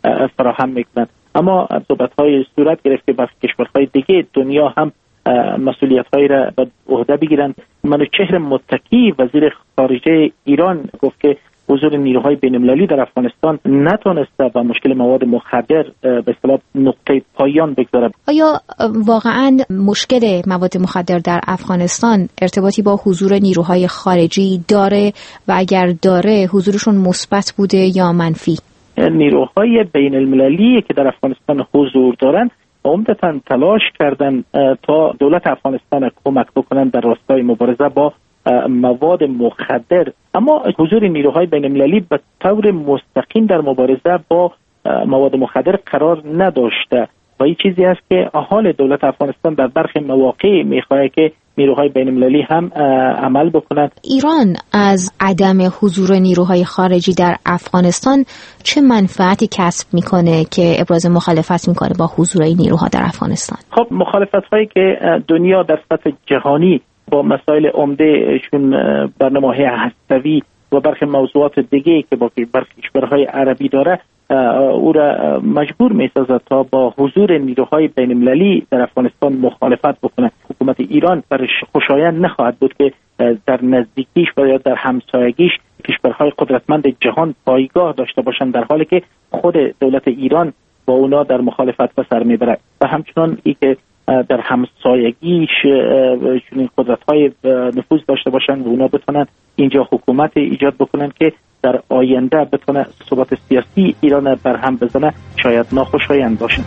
فراهم میکنند، اما صحبت‌های صورت گرفت که برخی کشورهای دیگه دنیا هم مسئولیت‌هایی را به عهده بگیرند. منوچهر متقی وزیر خارجه ایران گفت که حضور نیروهای بین‌المللی در افغانستان نتونسته و مشکل مواد مخدر به اصطلاح نقطه پایان بگذارد. آیا واقعاً مشکل مواد مخدر در افغانستان ارتباطی با حضور نیروهای خارجی داره و اگر داره حضورشون مثبت بوده یا منفی؟ نیروهای بین‌المللی که در افغانستان حضور دارند عمدتاً تلاش کردن تا دولت افغانستان کمک بکنن در راستای مبارزه با مواد مخدر، اما حضور نیروهای بین‌المللی به طور مستقیم در مبارزه با مواد مخدر قرار نداشته و این چیزی است که حال دولت افغانستان در برخی مواقع میخواهد که نیروهای بین المللی هم عمل بکنند. ایران از عدم حضور نیروهای خارجی در افغانستان چه منفعتی کسب میکنه که ابراز مخالفت میکنه با حضور این نیروها در افغانستان؟ خب مخالفت هایی که دنیا در سطح جهانی با مسائل عمدهشون برنامه‌های هسته‌ای و برخی موضوعات دیگه که با برخی کشورهای عربی داره او را مجبور می‌سازد تا با حضور نیروهای بین المللی در افغانستان مخالفت بکنه. حکومت ایران برش خوشایند نخواهد بود که در نزدیکیش و یا در همسایگیش کشورهای قدرتمند جهان پایگاه داشته باشند، در حالی که خود دولت ایران با اونا در مخالفت به سر میبره و همچنان ای که در همسایگیش چنین قدرت‌های نفوذ داشته باشند و اونا بتونن اینجا حکومت ایجاد بکنن که در آینده بتونه ثبات سیاسی ایران بر هم بزنه، شاید ناخوشایند باشه.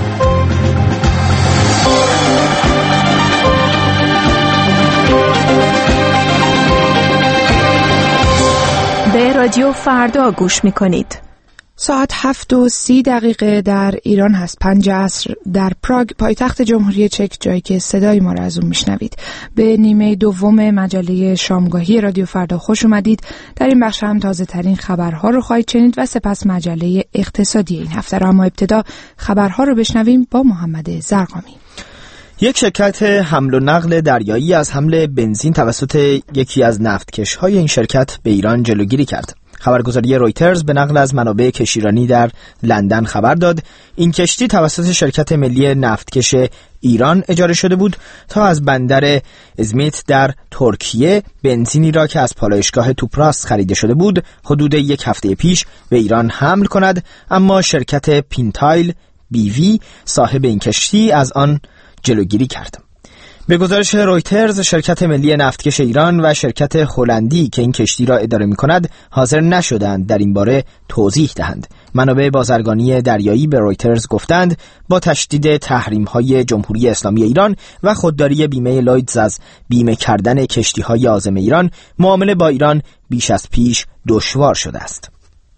به رادیو فردا گوش میکنید. ساعت هفت و سی دقیقه در ایران هست، پنج عصر در پراگ پایتخت جمهوری چک، جایی که صدای ما را از اون میشنوید. به نیمه دوم مجله شامگاهی رادیو فردا خوش اومدید. در این بخش هم تازه ترین خبرها رو خواهید شنید و سپس مجله اقتصادی این هفته را. اما ابتدا خبرها رو بشنویم با محمد زرقامی. یک شرکت حمل و نقل دریایی از حمل بنزین توسط یکی از نفتکش‌های این شرکت به ایران جلوگیری کرد. خبرگزاری رویترز به نقل از منابع کشتیرانی در لندن خبر داد این کشتی توسط شرکت ملی نفتکش ایران اجاره شده بود تا از بندر ازمیت در ترکیه بنزینی را که از پالایشگاه توپراست خریده شده بود حدود یک هفته پیش به ایران حمل کند، اما شرکت پینتایل بیوی صاحب این کشتی از آن جلوگیری کرد. به گزارش رویترز شرکت ملی نفتکش ایران و شرکت هلندی که این کشتی را اداره می‌کند حاضر نشدند در این باره توضیح دهند. منابع بازرگانی دریایی به رویترز گفتند با تشدید تحریم‌های جمهوری اسلامی ایران و خودداری بیمه لویدز از بیمه کردن کشتی‌های عازم ایران، معامله با ایران بیش از پیش دشوار شده است.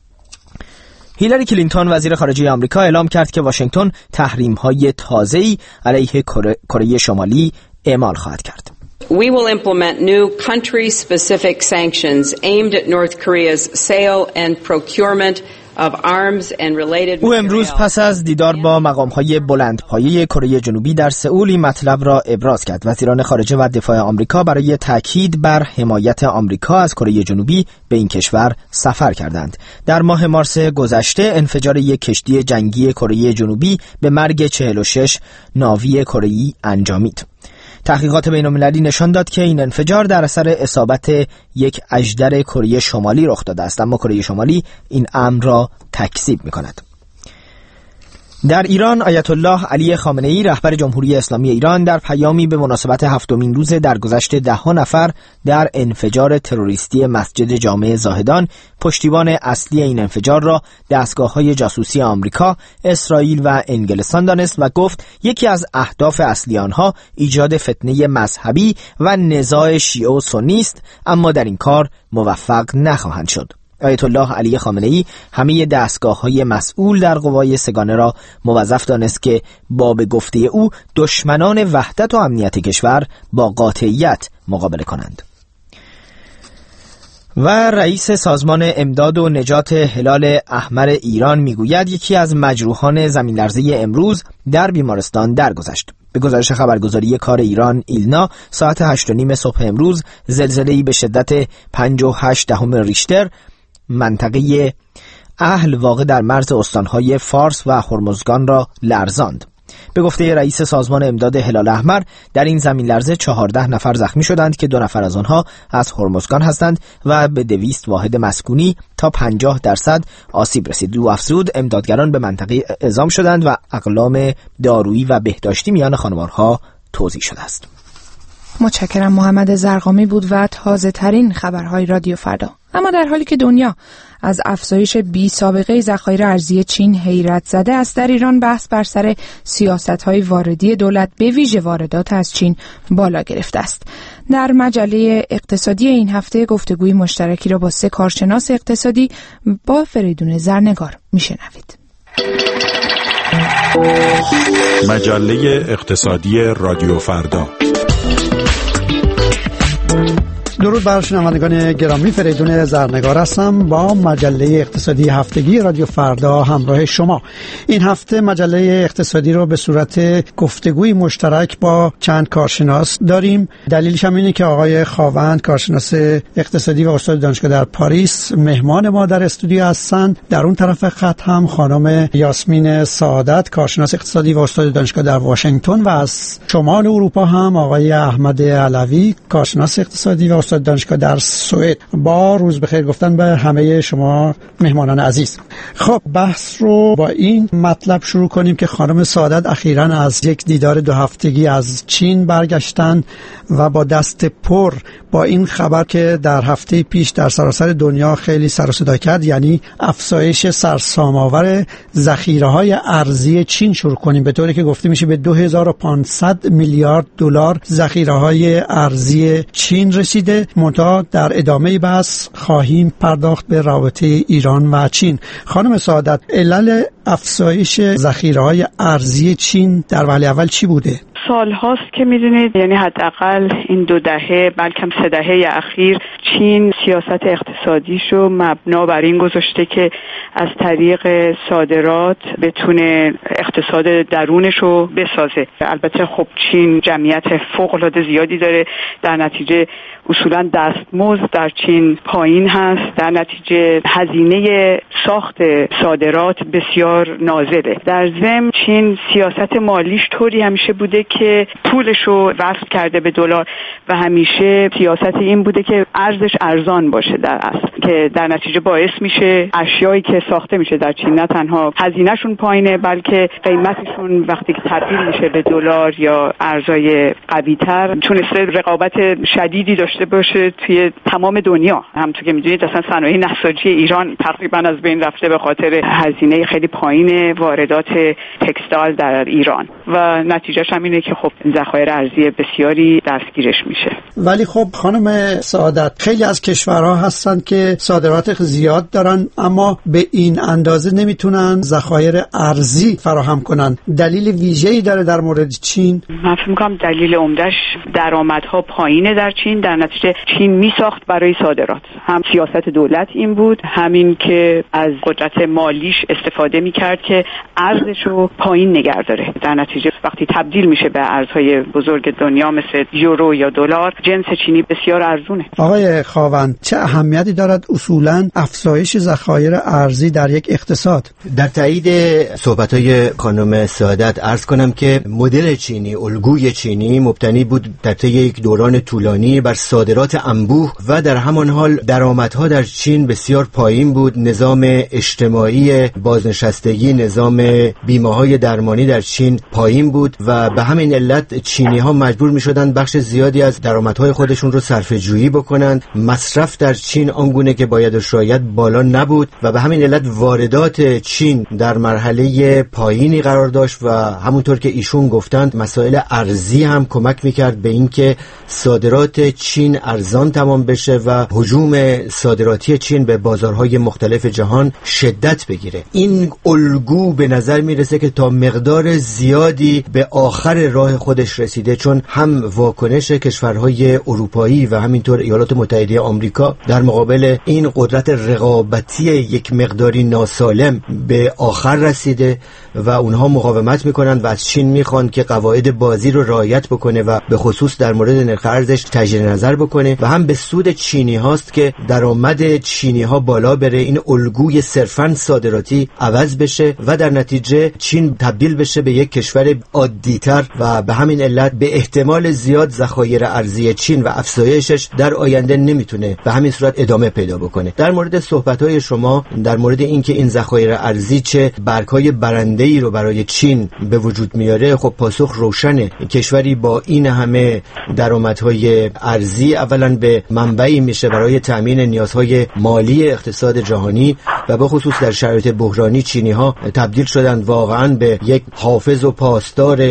هیلاری کلینتون وزیر خارجه آمریکا اعلام کرد که واشنگتن تحریم‌های تازه‌ای علیه کره شمالی اعمال خواهد کرد. We will implement new country-specific sanctions aimed at North Korea's sale and procurement of arms and related. او امروز پس از دیدار با مقام‌های بلندپایه کره جنوبی در سئول این مطلب را ابراز کرد. وزیران خارجه و دفاع آمریکا برای تاکید بر حمایت آمریکا از کره جنوبی به این کشور سفر کردند. در ماه مارس گذشته انفجار یک کشتی جنگی کره جنوبی به مرگ چهل و شش ناوی کره‌ای انجامید. تحقیقات بین‌المللی نشان داد که این انفجار در اثر اصابت یک اژدر کره شمالی رخ داده است، اما کره شمالی این امر را تکذیب می‌کند. در ایران آیت الله علی خامنه‌ای رهبر جمهوری اسلامی ایران در پیامی به مناسبت هفتمین روز درگذشت ده نفر در انفجار تروریستی مسجد جامع زاهدان پشتیبان اصلی این انفجار را دستگاه‌های جاسوسی آمریکا، اسرائیل و انگلستان دانست و گفت یکی از اهداف اصلی آنها ایجاد فتنه مذهبی و نزاع شیعه و سنی است، اما در این کار موفق نخواهند شد. آیت الله علی خامنه‌ای همه دستگاه‌های مسئول در قوای سگانه را موظف دانست که با به گفته او دشمنان وحدت و امنیت کشور با قاطعیت مقابله کنند. و رئیس سازمان امداد و نجات هلال احمر ایران میگوید یکی از مجروحان زمین لرزه امروز در بیمارستان درگذشت. به گزارش خبرگزاری کار ایران ایلنا ساعت هشت و نیم صبح امروز زلزله‌ای به شدت پنج و هشت دهم ریشتر منطقه اهل واقع در مرز استانهای فارس و هرمزگان را لرزاند. به گفته رئیس سازمان امداد هلال احمر در این زمین لرزه چهارده نفر زخمی شدند که دو نفر از آنها از هرمزگان هستند و به دویست واحد مسکونی تا پنجاه درصد آسیب رسید. او افزود امدادگران به منطقه اعزام شدند و اقلام دارویی و بهداشتی میان خانوارها توزیع شده است. متشکرم. محمد زرقامی بود و تازه ترین خبرهای رادیو فردا. اما در حالی که دنیا از افزایش بی سابقه ذخایر ارزی چین حیرت زده است، در ایران بحث بر سر سیاست‌های واردی دولت به ویژه واردات از چین بالا گرفته است. در مجله اقتصادی این هفته گفتگوی مشترکی را با سه کارشناس اقتصادی با فریدون زرنگار میشنوید. مجله اقتصادی رادیو فردا. درود بر شنوندگان گرامی، فریدون زرنگار هستم با مجله اقتصادی هفتگی رادیو فردا همراه شما. این هفته مجله اقتصادی رو به صورت گفتگوی مشترک با چند کارشناس داریم. دلیلش هم اینه که آقای خاوند، کارشناس اقتصادی و استاد دانشگاه در پاریس، مهمان ما در استودیو هستند. در اون طرف خط هم خانم یاسمین سعادت، کارشناس اقتصادی و استاد دانشگاه در واشنگتن، و از شمال اروپا هم آقای احمد علوی، کارشناس اقتصادی و استاد دانشگاه در سوئد. با روز بخیر گفتن به همه شما مهمانان عزیز. خب بحث رو با این مطلب شروع کنیم که خانم سعادت اخیراً از یک دیدار دو هفتگی از چین برگشتن و با دست پر با این خبر که در هفته پیش در سراسر دنیا خیلی سر و صدا کرد، یعنی افزایش سرسام‌آور ذخیره‌های ارزی چین شروع کنیم، به طوری که گفته میشه به دو هزار و پانصد میلیارد دلار ذخیره‌های ارزی چین رسیده. منتها در ادامه بحث خواهیم پرداخت به رابطه ایران و چین. خانم سعادت، علل افزایش ذخیره‌های ارزی چین در وهله اول چی بوده؟ سال هاست که میدونید، یعنی حداقل این دو دهه بلکه سه دهه اخیر چین سیاست اقتصادیشو مبنا بر این گذاشته که از طریق صادرات بتونه اقتصاد درونشو بسازه. البته خب چین جمعیت فوق‌العاده زیادی داره، در نتیجه اصولا دستمزد در چین پایین هست، در نتیجه هزینه ساخت صادرات بسیار نازله. در ضمن چین سیاست مالیش طوری همیشه بوده که پولشو وصل کرده به دلار و همیشه سیاست این بوده که ارزش ارزان باشه در اصل، که در نتیجه باعث میشه اشیایی که ساخته میشه در چین نه تنها هزینهشون پایینه بلکه قیمتشون وقتی که تبدیل میشه به دلار یا ارزهای قوی‌تر تونسته رقابت شدیدی داشته باشه توی تمام دنیا. همونطور که میدونید اصلا صنایع نساجی ایران تقریبا از بین رفته به خاطر هزینه خیلی پایین واردات تکستایل در ایران و نتیجهش هم اینه که خب ذخایر ارزی بسیاری دستگیرش میشه. ولی خب خانم سعادت، خیلی از کشورها هستن که صادرات زیاد دارن اما به این اندازه نمیتونن ذخایر ارزی فراهم کنن. دلیل ویژه‌ای داره در مورد چین؟ من فکر می‌کنم دلیل عمده‌اش درآمدها پایینه در چین. در نتیجه چین میساخت برای صادرات، هم سیاست دولت این بود، همین که از قدرت مالیش استفاده میکرد که ارزشو پایین نگه داره. در نتیجه وقتی تبدیل میشه به ارزهای بزرگ دنیا مثل یورو یا دلار، جنس چینی بسیار ارزونه. آقای خاوند، چه اهمیتی دارد اصولاً افزایش ذخایر ارزی در یک اقتصاد؟ در تایید صحبت‌های خانم سعادت عرض کنم که مدل چینی، الگوی چینی مبتنی بود در طی یک دوران طولانی بر صادرات انبوه و در همان حال درآمدها در چین بسیار پایین بود. نظام اجتماعی بازنشستگی، نظام بیمه‌های درمانی در چین پایین بود و به همین علت چینی‌ها مجبور می‌شدند بخش زیادی از درآمدهای خودشون رو صرفه‌جویی بکنند. مصرف در چین آنگونه که باید و شاید بالا نبود و به همین علت واردات چین در مرحله پایینی قرار داشت و همونطور که ایشون گفتند مسائل ارزی هم کمک می‌کرد به اینکه صادرات چین ارزان تمام بشه و هجوم صادراتی چین به بازارهای مختلف جهان شدت بگیره. این الگو به نظر میرسه که تا مقدار زیادی به آخر راه خودش رسیده، چون هم واکنش کشورهای اروپایی و همینطور ایالات متحده آمریکا در مقابل این قدرت رقابتی یک مقداری ناسالم به آخر رسیده و اونها مقاومت میکنن و از چین میخوان که قواعد بازی رو رعایت بکنه و به خصوص در مورد نرخ ارزش تجدید نظر بکنه و هم به سود چینی هاست که درآمد چینی ها بالا بره، این الگوی صرفاً صادراتی عوض بشه و در نتیجه چین تبدیل بشه به یک کشور عادی‌تر و به همین علت به احتمال زیاد ذخایر ارزی چین و افزایشش در آینده نمیتونه به همین صورت ادامه پیدا بکنه. در مورد صحبت‌های شما در مورد اینکه این ذخایر ارزی چه برگ‌های برنده‌ای رو برای چین به وجود میاره، خب پاسخ روشنه. کشوری با این همه درآمدهای ارزی اولا به منبعی میشه برای تامین نیازهای مالی اقتصاد جهانی و به خصوص در شرایط بحرانی چینی‌ها تبدیل شدن واقعاً به یک حافظ و پاسدار نظام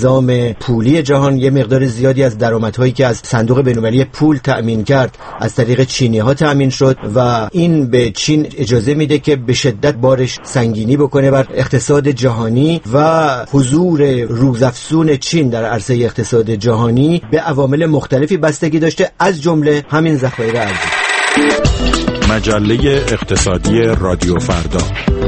نظام پولی جهان یه مقدار زیادی از درآمدهایی که از صندوق بین‌المللی پول تأمین کرد از طریق چینی‌ها تأمین شد و این به چین اجازه میده که به شدت بارش سنگینی بکنه بر اقتصاد جهانی و حضور روزافزون چین در عرصه اقتصاد جهانی به عوامل مختلفی بستگی داشته، از جمله همین ذخایر ارزی. مجله اقتصادی رادیو فردا.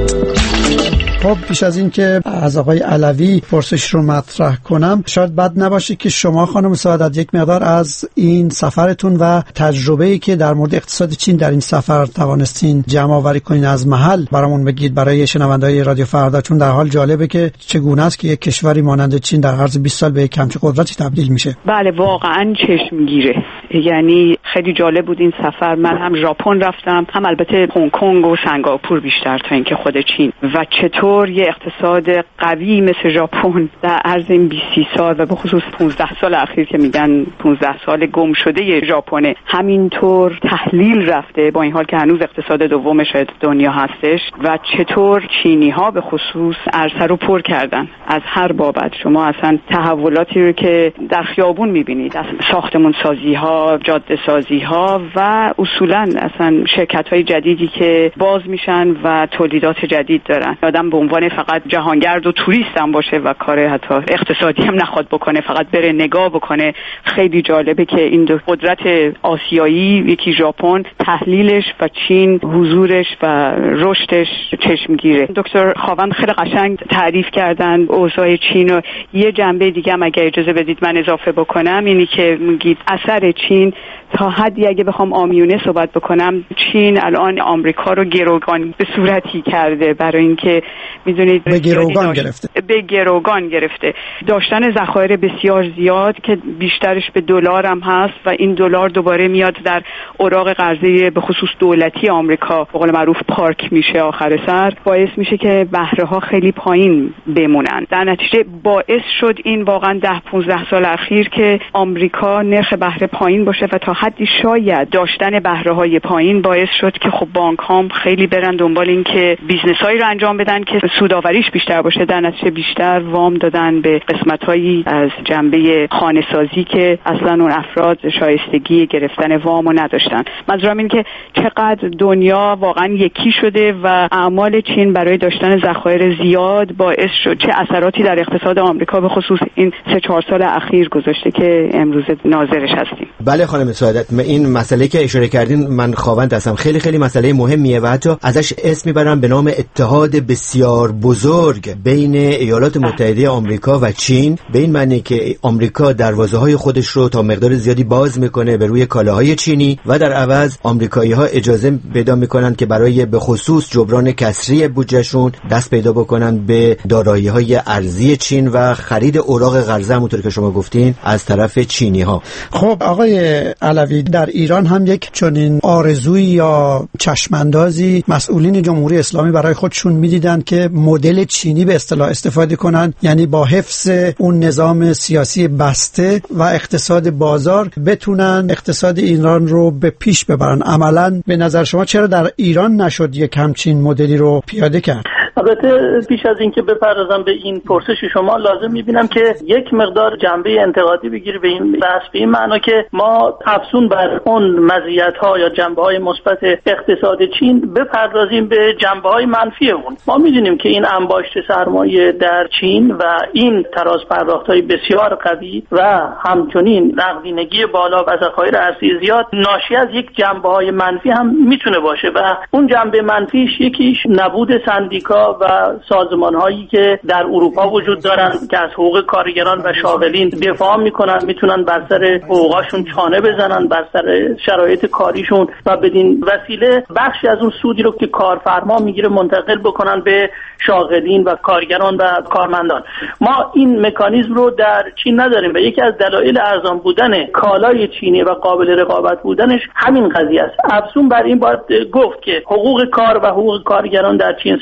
خب پیش از این که از آقای علوی پرسش رو مطرح کنم، شاید بد نباشه که شما خانم سعادت یک مقدار از این سفرتون و تجربه‌ای که در مورد اقتصاد چین در این سفر توانستین جمع آوری کنین از محل برامون بگید، برای شنونده‌های رادیو فردا، چون در حال جالبه که چگونه است که یک کشوری مانند چین در عرض بیست سال به یک همچین قدرتی تبدیل میشه. بله واقعا چشمگیره، یعنی خیلی جالب بود این سفر. من هم ژاپن رفتم، هم البته هنگ کنگ و سنگاپور بیشتر تا اینکه خود چین، و چطور یه اقتصاد قوی مثل ژاپن در عرض این بیست سال و به خصوص پانزده سال اخیر که میگن پانزده سال گم شده ژاپن همینطور تحلیل رفته، با این حال که هنوز اقتصاد دوم شاید دنیا هستش، و چطور چینی ها به خصوص عرصه رو پر کردن از هر بابت. شما اصلا تحولاتی رو که در خیابون میبینید، از ساختمون سازی ها، جاده سازی ها و اصولا اصلا شرکت های جدیدی که باز میشن و تولیدات جدید دارن. آدم به عنوان فقط جهانگرد و توریست هم باشه و کار حتی اقتصادی هم نخواد بکنه، فقط بره نگاه بکنه. خیلی جالبه که این دو قدرت آسیایی، یکی ژاپن، تحلیلش و چین حضورش و رشدش چشمگیره. دکتر خاوند خیلی قشنگ تعریف کردن اوضاع چین و یه جنبه دیگه هم اگه اجازه بدید من اضافه بکنم، اینی که میگید اثر چین تا حدی اگه بخوام عامیانه صحبت بکنم، چین الان آمریکا رو گروگان به صورتی کرده، برای اینکه میدونید به گروگان گرفته به گروگان گرفته داشتن ذخایر بسیار زیاد که بیشترش به دلار هم هست و این دلار دوباره میاد در اوراق قرضه به خصوص دولتی آمریکا به قول معروف پارک میشه، آخر سر باعث میشه که بهره ها خیلی پایین بمونن. در نتیجه باعث شد این واقعا ده پانزده سال اخیر که آمریکا نرخ بهره پایین باشه و تا حدی شاید داشتن بهره های پایین باعث شد که خب بانک ها خیلی برن دنبال این که بیزنس هایی رو انجام بدن که سودآوریش بیشتر باشه، در نتیجه بیشتر وام دادن به قسمت هایی از جنبه خانه سازی که اصلا اون افراد شایستگی گرفتن وام رو نداشتن. منظورم این که چقدر دنیا واقعا یکی شده و اعمال چین برای داشتن ذخایر زیاد باعث شد چه اثراتی در اقتصاد آمریکا به خصوص این سه چهار سال اخیر گذاشته که امروز ناظرش هستیم. بله خانم سعادت، این مسئله که اشاره کردین من خواهند هستم، خیلی خیلی مسئله مهمیه و حتی ازش اسم میبرم به نام اتحاد بسیار بزرگ بین ایالات متحده آمریکا و چین، به این معنی که آمریکا دروازه‌های خودش رو تا مقدار زیادی باز میکنه به روی کالاهای چینی و در عوض آمریکایی‌ها اجازه پیدا میکنن که برای به خصوص جبران کسری بودجهشون دست پیدا بکنن به دارایی‌های ارزی چین و خرید اوراق قرضه همونطور که شما گفتین از طرف چینی‌ها. خب آقای علوی، در ایران هم یک چنین آرزویی یا چشماندازی مسئولین جمهوری اسلامی برای خودشون میدیدن که مدل چینی به اصطلاح استفاده کنن، یعنی با حفظ اون نظام سیاسی بسته و اقتصاد بازار بتونن اقتصاد ایران رو به پیش ببرن. عملاً به نظر شما چرا در ایران نشد یک همچین مدلی رو پیاده کرد؟ البته پیش از اینکه بپردازم به این پرسش شما لازم می‌بینم که یک مقدار جنبه انتقادی بگیره به این بحث، به این معنا که ما افزون بر اون مزیت‌ها یا جنبه‌های مثبت اقتصاد چین بپردازیم به جنبه‌های منفی اون. ما می‌دونیم که این انباشت سرمایه در چین و این تراز پرداخت‌های بسیار قوی و همچنین نقدینگی بالا و ذخایر ارزی زیاد ناشی از یک جنبه‌های منفی هم میتونه باشه و اون جنبه منفیش یکیش نبود سندیکا و سازمان‌هایی که در اروپا وجود دارن که از حقوق کارگران و شاغلین دفاع میکنن، میتونن بر سر حقوقاشون چانه بزنن، بر سر شرایط کاریشون و بدین وسیله بخشی از اون سودی رو که کارفرما میگیره منتقل بکنن به شاغلین و کارگران و کارمندان. ما این مکانیزم رو در چین نداریم و یکی از دلایل ارزان بودن کالای چینی و قابل رقابت بودنش همین قضیه است. افزون بر این باید گفت که حقوق کار و حقوق کارگران در چین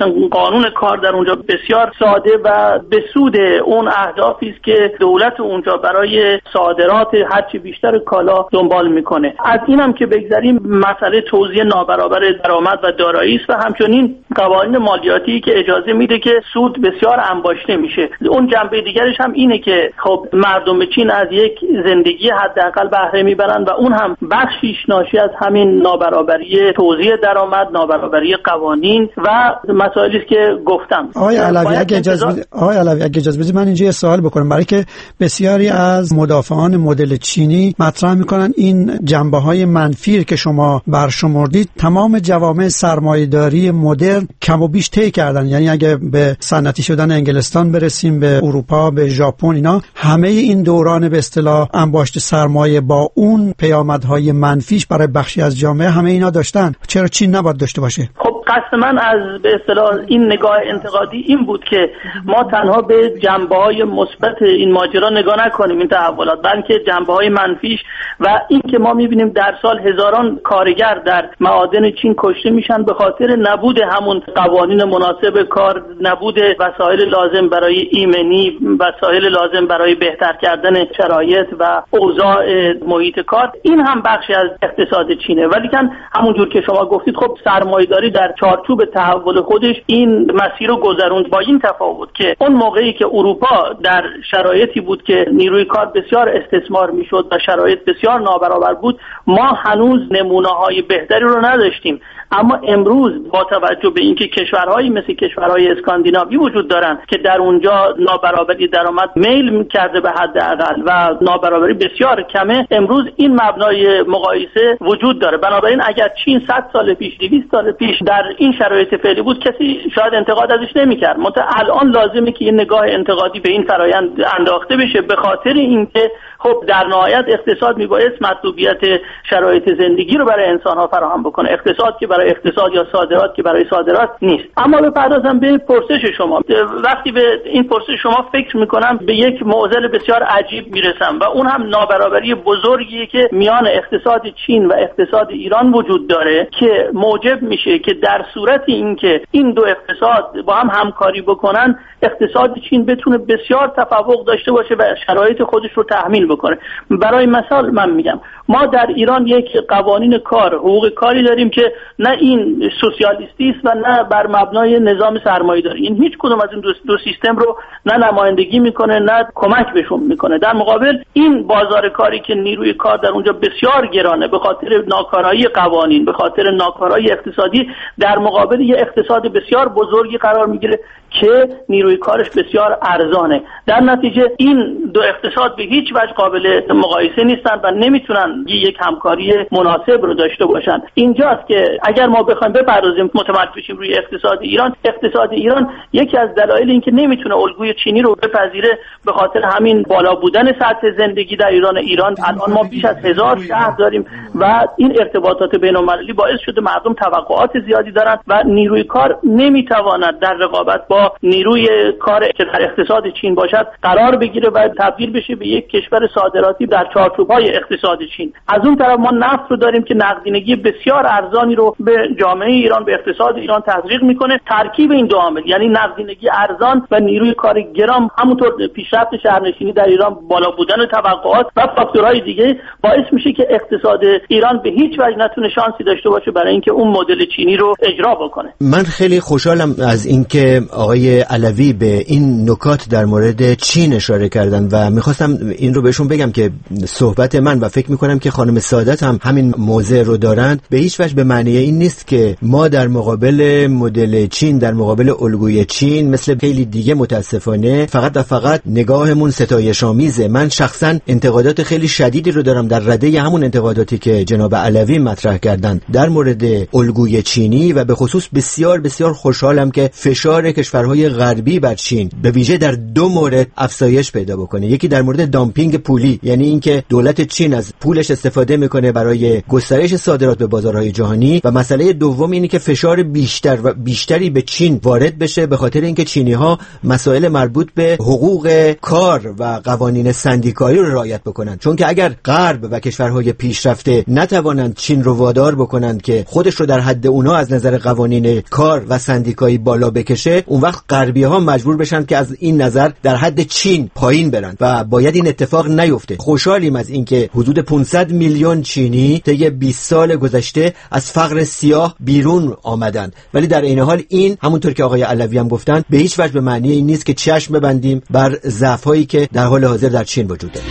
قانون کار در اونجا بسیار ساده و به سود اون اهدافی است که دولت اونجا برای صادرات هرچی بیشتر کالا دنبال میکنه. از اینم که بگذریم، مسئله توزیع نابرابر درآمد و دارایی است و همچنین قوانین مالیاتی که اجازه میده که سود بسیار انباشته میشه. اون جنبه دیگرش هم اینه که خب مردم چین از یک زندگی حداقل بهره میبرن و اون هم بخشیش ناشی از همین نابرابری توزیع درآمد، نابرابری قوانین و مسائلی است که گفتم. آقای علوی اگه اجازه بدید آقای علوی اگه اجازه بدید من اینجا یه سوال بکنم، برای که بسیاری از مدافعان مدل چینی مطرح میکنن این جنبه‌های منفی که شما برشمردید تمام جوامع سرمایه‌داری مدرن کم و بیش طی کردن. یعنی اگه به صنعتی شدن انگلستان برسیم، به اروپا، به ژاپن، اینا همه این دوران به اصطلاح انباشت سرمایه با اون پیامدهای منفیش برای بخشی از جامعه همه اینا داشتن. چرا چین نباید داشته باشه؟ خب قصد من از به اصطلاح این نگاه انتقادی این بود که ما تنها به جنبه‌های مثبت این ماجرا نگاه نکنیم، این تحولات، بلکه جنبه‌های منفیش و این که ما می‌بینیم در سال هزاران کارگر در معادن چین کشته میشن به خاطر نبود همون قوانین مناسب کار، نبود وسایل لازم برای ایمنی، وسایل لازم برای بهتر کردن شرایط و اوضاع محیط کار. این هم بخشی از اقتصاد چینه، ولی کن همونجور که شما گفتید خب سرمایه‌داری در چارچوب تحول خودش این مسیر رو گذروند، با این تفاوت که اون موقعی که اروپا در شرایطی بود که نیروی کار بسیار استثمار میشد و شرایط بسیار نابرابر بود، ما هنوز نمونه‌های بهتری رو نداشتیم. اما امروز با توجه به اینکه کشورهایی مثل کشورهای اسکاندیناوی وجود دارن که در اونجا نابرابری درآمد میل کرده به حد اقل و نابرابری بسیار کمه، امروز این مبنای مقایسه وجود داره. بنابراین اگر چین صد سال پیش، دویست سال پیش در این شرایط فعلی بود، کسی شاید انتقاد ازش نمی‌کرد. منتها الان لازمه که این نگاه انتقادی به این فرآیند انداخته بشه، به خاطر اینکه خب در نهایت اقتصاد میبایست مطلوبیت شرایط زندگی رو برای انسان‌ها فراهم بکنه، اقتصاد که برای اقتصاد یا صادرات که برای صادرات نیست. اما بپردازم به پرسش شما. وقتی به این پرسش شما فکر میکنم به یک معضل بسیار عجیب میرسم و اون هم نابرابری بزرگیه که میان اقتصاد چین و اقتصاد ایران وجود داره که موجب میشه که در صورت اینکه این دو اقتصاد با هم همکاری بکنن، اقتصاد چین بتونه بسیار تفوق داشته باشه و شرایط خودش رو تحمیل بکنه. برای مثال من میگم ما در ایران یک قوانین کار، حقوق کاری داریم که نه این سوسیالیستی است و نه بر مبنای نظام سرمایه‌داری. این هیچ کدوم از این دو, دو سیستم رو نه نمایندگی میکنه نه کمک بهشون میکنه. در مقابل این بازار کاری که نیروی کار در اونجا بسیار گرانه به خاطر ناکارایی قوانین، به خاطر ناکارایی اقتصادی، در مقابل یه اقتصاد بسیار بزرگی قرار میگیره که نیروی کارش بسیار ارزانه. در نتیجه این دو اقتصاد به هیچ وجه قابل مقایسه نیستن و نمیتونن یک همکاری مناسب رو داشته باشن. اینجاست که اگر ما بخوایم بپردازیم متمرکز بشیم روی اقتصاد ایران، اقتصاد ایران یکی از دلایل این که نمیتونه الگوی چینی رو بپذیره به خاطر همین بالا بودن سطح زندگی در ایران. ایران الان ما بیش از هزار شهر داریم و این ارتباطات بین‌المللی باعث شده مردم توقعات زیادی دارن و نیروی کار نمیتواند در رقابت با نیروی کار که در اقتصاد چین باشد قرار بگیره و تبدیل بشه به یک کشور صادراتی در چارچوب‌های اقتصاد چین. از اون طرف ما نفت رو داریم که نقدینگی بسیار ارزانی رو به جامعه ایران، به اقتصاد ایران تزریق میکنه. ترکیب این دو عامل یعنی نقدینگی ارزان و نیروی کار گران، همونطور پیشرفت شهرنشینی در ایران، بالا بودن توقعات و فاکتورهای دیگه باعث میشه که اقتصاد ایران به هیچ وجه نتونه شانسی داشته باشه برای اینکه اون مدل چینی رو اجرا بکنه. من خیلی خوشحالم از اینکه آقای علوی به این نکات در مورد چین اشاره کردن و میخواستم این رو بهشون بگم که صحبت من و فکر میکنم که خانم سعادت هم همین موضع رو دارند به هیچ وجه به معنی این نیست که ما در مقابل مدل چین، در مقابل الگوی چین مثل خیلی دیگه متاسفانه فقط و فقط نگاهمون ستایش‌آمیزه. من شخصا انتقادات خیلی شدیدی رو دارم در رده همون انتقاداتی که جناب علوی مطرح کردن در مورد الگوی چینی و به خصوص بسیار بسیار خوشحالم که فشار کشورهای غربی بر چین به ویژه در دو مورد افزایش پیدا بکنه. یکی در مورد دامپینگ پولی، یعنی اینکه دولت چین از پولش استفاده میکنه برای گسترش صادرات به بازارهای جهانی، و مسئله دوم اینه که فشار بیشتر و بیشتری به چین وارد بشه به خاطر اینکه چینی‌ها مسائل مربوط به حقوق کار و قوانین سندیکایی رو رعایت بکنن. چون که اگر غرب و کشورهای پیشرفته نتوانند چین رو وادار بکنند که خودش رو در حد اونها از نظر قوانین کار و سندیکایی بالا بکشه، اون وقت غربی‌ها مجبور بشن که از این نظر در حد چین پایین برن و باید این اتفاق نیفته. خوشحالیم از اینکه حدود پانصد میلیون چینی طی بیست سال گذشته از فقر سیاه بیرون آمدن، ولی در این حال این همونطور که آقای علوی هم گفتن به هیچ وجه به معنی این نیست که چشم ببندیم بر ضعف‌هایی که در حال حاضر در چین وجود داره.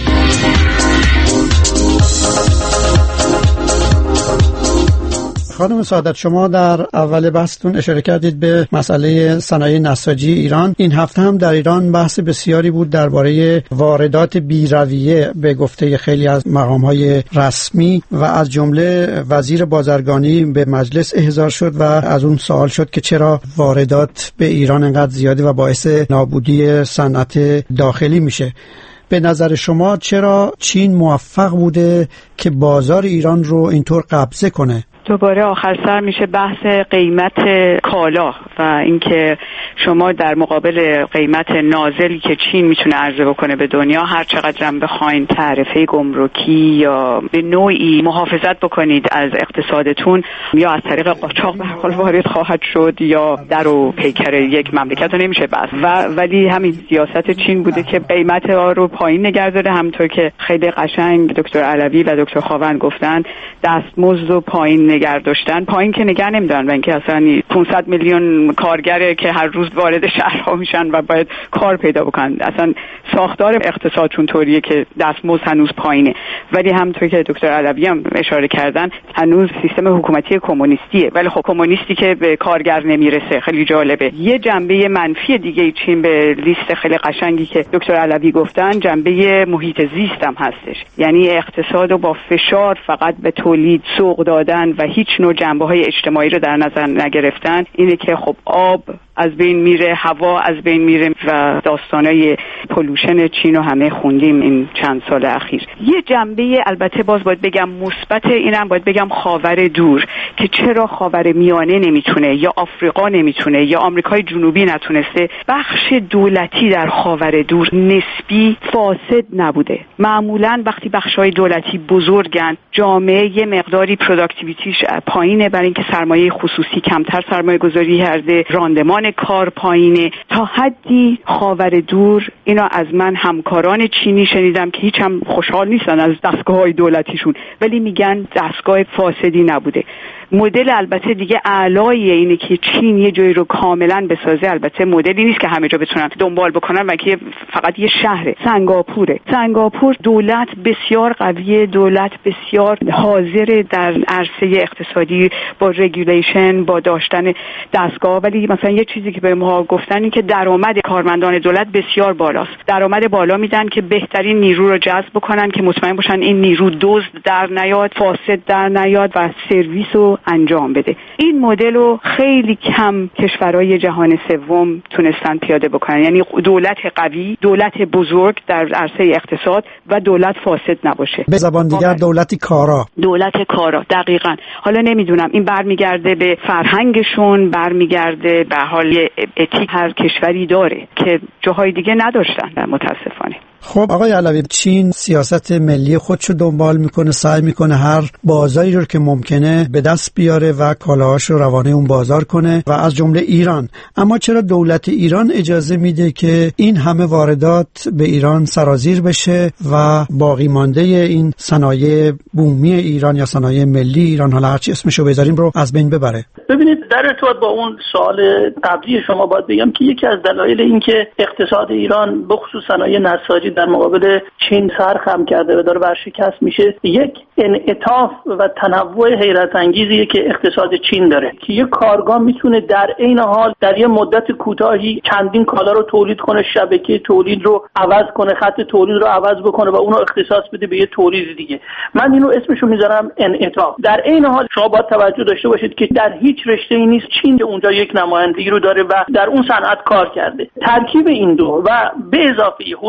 خانم سعادت، شما در اول بحثتون اشاره کردید به مسئله صنایع نساجی ایران. این هفته هم در ایران بحث بسیاری بود درباره واردات بی‌رویه به گفته خیلی از مقام‌های رسمی و از جمله وزیر بازرگانی به مجلس احضار شد و از اون سوال شد که چرا واردات به ایران انقدر زیاده و باعث نابودی صنعت داخلی میشه. به نظر شما چرا چین موفق بوده که بازار ایران رو اینطور قبضه کنه؟ دوباره آخر سر میشه بحث قیمت کالا و اینکه شما در مقابل قیمت نازلی که چین میتونه عرضه بکنه به دنیا، هر چقدر هم بخواین تعرفه گمرکی یا به نوعی محافظت بکنید از اقتصادتون، یا از طریق قاچاق به هر حال وارد خواهد شد یا در و پیکر یک مملکت رو نمیشه بس. و ولی همین سیاست چین بوده که قیمت ها رو پایین نگه داره، همونطور که خیلی قشنگ دکتر علوی و دکتر خاوند گفتن، دستمزد رو پایین نگه داشتن. پایین که نگه نمیدارن و اینکه اصلا پانصد میلیون کارگره که هر روز وارد شهرها میشن و باید کار پیدا بکنن. اصلا ساختار اقتصادشون طوریه که دستمزد هنوز پایینه. ولی همونطور که دکتر علوی هم اشاره کردن، هنوز سیستم حکومتی کمونیستیه، ولی خب کمونیستی که به کارگر نمیرسه. خیلی جالبه. یه جنبه منفی دیگه چین به لیست خیلی قشنگی که دکتر علوی گفتن، جنبه محیط زیست هم هستش. یعنی اقتصادو با فشار فقط به تولید سوق دادن و هیچ نوع جنبه‌های اجتماعی رو در نظر نگرفتن، اینه که خب آب از بین میره، هوا از بین میره و داستانای پولوشن چین رو همه خوندیم این چند سال اخیر. یه جنبه البته باز باید بگم مثبت اینم باید بگم خاور دور، که چرا خاور میانه نمیتونه یا آفریقا نمیتونه یا آمریکای جنوبی نتونسته. بخش دولتی در خاور دور نسبی فاسد نبوده. معمولا وقتی بخش‌های دولتی بزرگن، جامعه یه مقداری پروداکتیویتیش پایینه، برای اینکه سرمایه خصوصی کمتر سرمایه گذاری کرده، راندمان کار پایینه. تا حدی خاور دور، اینو از من همکاران چینی شنیدم که هیچ هم خوشحال نیستن از دستگاه‌های دولتیشون، ولی میگن دستگاه فاسدی نبوده. مدل البته دیگه اعلاییه اینه که چین یه جایی رو کاملا بسازه. البته مدلی نیست که همه جا بتونن دنبال بکنن و که فقط یه شهره. سنگاپوره. سنگاپور دولت بسیار قویه، دولت بسیار حاضر در عرصه اقتصادی با رگولیشن، با داشتن دستگاه. ولی مثلا یه چیزی که به ما گفتن این که درآمد کارمندان دولت بسیار بالاست. درآمد بالا میدن که بهترین نیرو رو جذب بکنن، که مطمئن باشن این نیرو دزد در نیاد، فاسد در نیاد و سرویس رو انجام بده. این مدل رو خیلی کم کشورهای جهان سوم تونستن پیاده بکنن. یعنی دولت قوی، دولت بزرگ در عرصه اقتصاد و دولت فاسد نباشه. به زبان دیگر دولتی کارا. دولت کارا دقیقاً. حالا نمیدونم این برمیگرده به فرهنگشون، برمیگرده به حال اتیک هر کشوری داره که جاهای دیگه نداشتن متاسفانه. خب آقای علوی، چین سیاست ملی خودشو دنبال میکنه، سعی میکنه هر بازاری رو که ممکنه به دست بیاره و کالاهاش رو روانه اون بازار کنه و از جمله ایران. اما چرا دولت ایران اجازه میده که این همه واردات به ایران سرازیر بشه و باقی مانده این صنایع بومی ایران یا صنایع ملی ایران، حالا هر چی اسمشو بذاریم، رو از بین ببره؟ ببینید، در ارتباط با اون سوال قبلی شما باید بگم که یکی از دلایل این که اقتصاد ایران به خصوص صنایع نساجی در مقابل چین سرخم کرده و داره ورشکست میشه، یک انعطاف و تنوع حیرت انگیزیه که اقتصاد چین داره که یک کارگاه میتونه در عین حال در یه مدت کوتاهی چندین کالا رو تولید کنه، شبکه تولید رو عوض کنه، خط تولید رو عوض بکنه و اونو اختصاص بده به یه تولید دیگه. من اینو اسمشو میذارم انعطاف. در عین حال شما باید توجه داشته باشید که در هیچ رشته‌ای نیست چین اونجا یک نمایندگی رو داره و در اون صنعت کار کرده. ترکیب این دو و به اضافه حضور در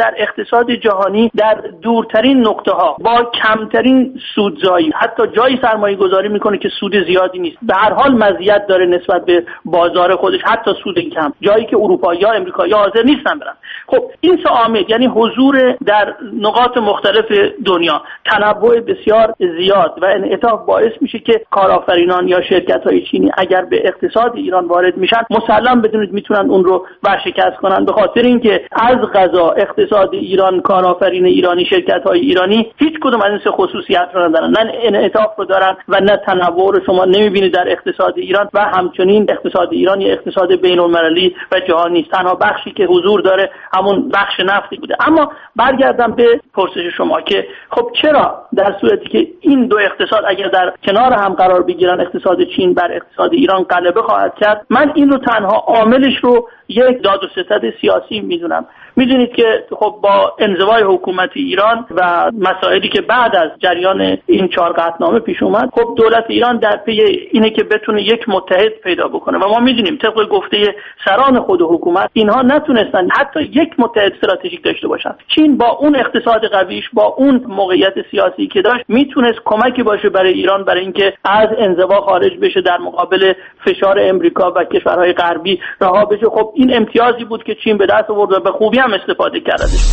در اقتصاد جهانی در دورترین نقطه ها با کمترین سودزایی حتی جایی سرمایه گذاری میکنه که سود زیادی نیست، به هر حال مزیت داره نسبت به بازار خودش، حتی سود کم، جایی که اروپایی یا امریکایی حاضر نیستن برن. خب این سه عامل یعنی حضور در نقاط مختلف دنیا، تنوع بسیار زیاد و انعطاف باعث میشه که کارآفرینان یا شرکت‌های چینی اگر به اقتصاد ایران وارد میشن مسلم بدونید میتونن اون رو ورشکست کنن، به خاطر اینکه از قضا اقتصاد ایران، کارآفرین ایرانی، شرکت‌های ایرانی هیچ کدوم از این سه خصوصیت رو ندارن، نه انعطاف رو دارن و نه تنوع رو شما نمیبینید در اقتصاد ایران و همچنین اقتصاد ایران یه اقتصاد بین‌المللی و جهانی است. تنها بخشی که حضور داره همون بخش نفتی بوده. اما برگردم به پرسش شما که خب چرا در صورتی که این دو اقتصاد اگر در کنار هم قرار بگیرن اقتصاد چین بر اقتصاد ایران غلبه خواهد کرد، من این رو تنها عاملش رو یک داد و ستد سیاسی میدونم. میدونید که خب با انزوای حکومت ایران و مسائلی که بعد از جریان این چهار قطعنامه پیش اومد، خب دولت ایران در پی اینه که بتونه یک متحد پیدا بکنه و ما میدونیم طبق گفته سران خود حکومت اینها نتونستن حتی یک متحد استراتژیک داشته باشن. چین با اون اقتصاد قویش، با اون موقعیت سیاسی که داشت، میتونست کمکی باشه برای ایران برای اینکه از انزوا خارج بشه، در مقابل فشار امریکا و کشورهای غربی رها بشه. خب این امتیازی بود که چین به دست آورد و به خوبی هم استفاده کرد ازش.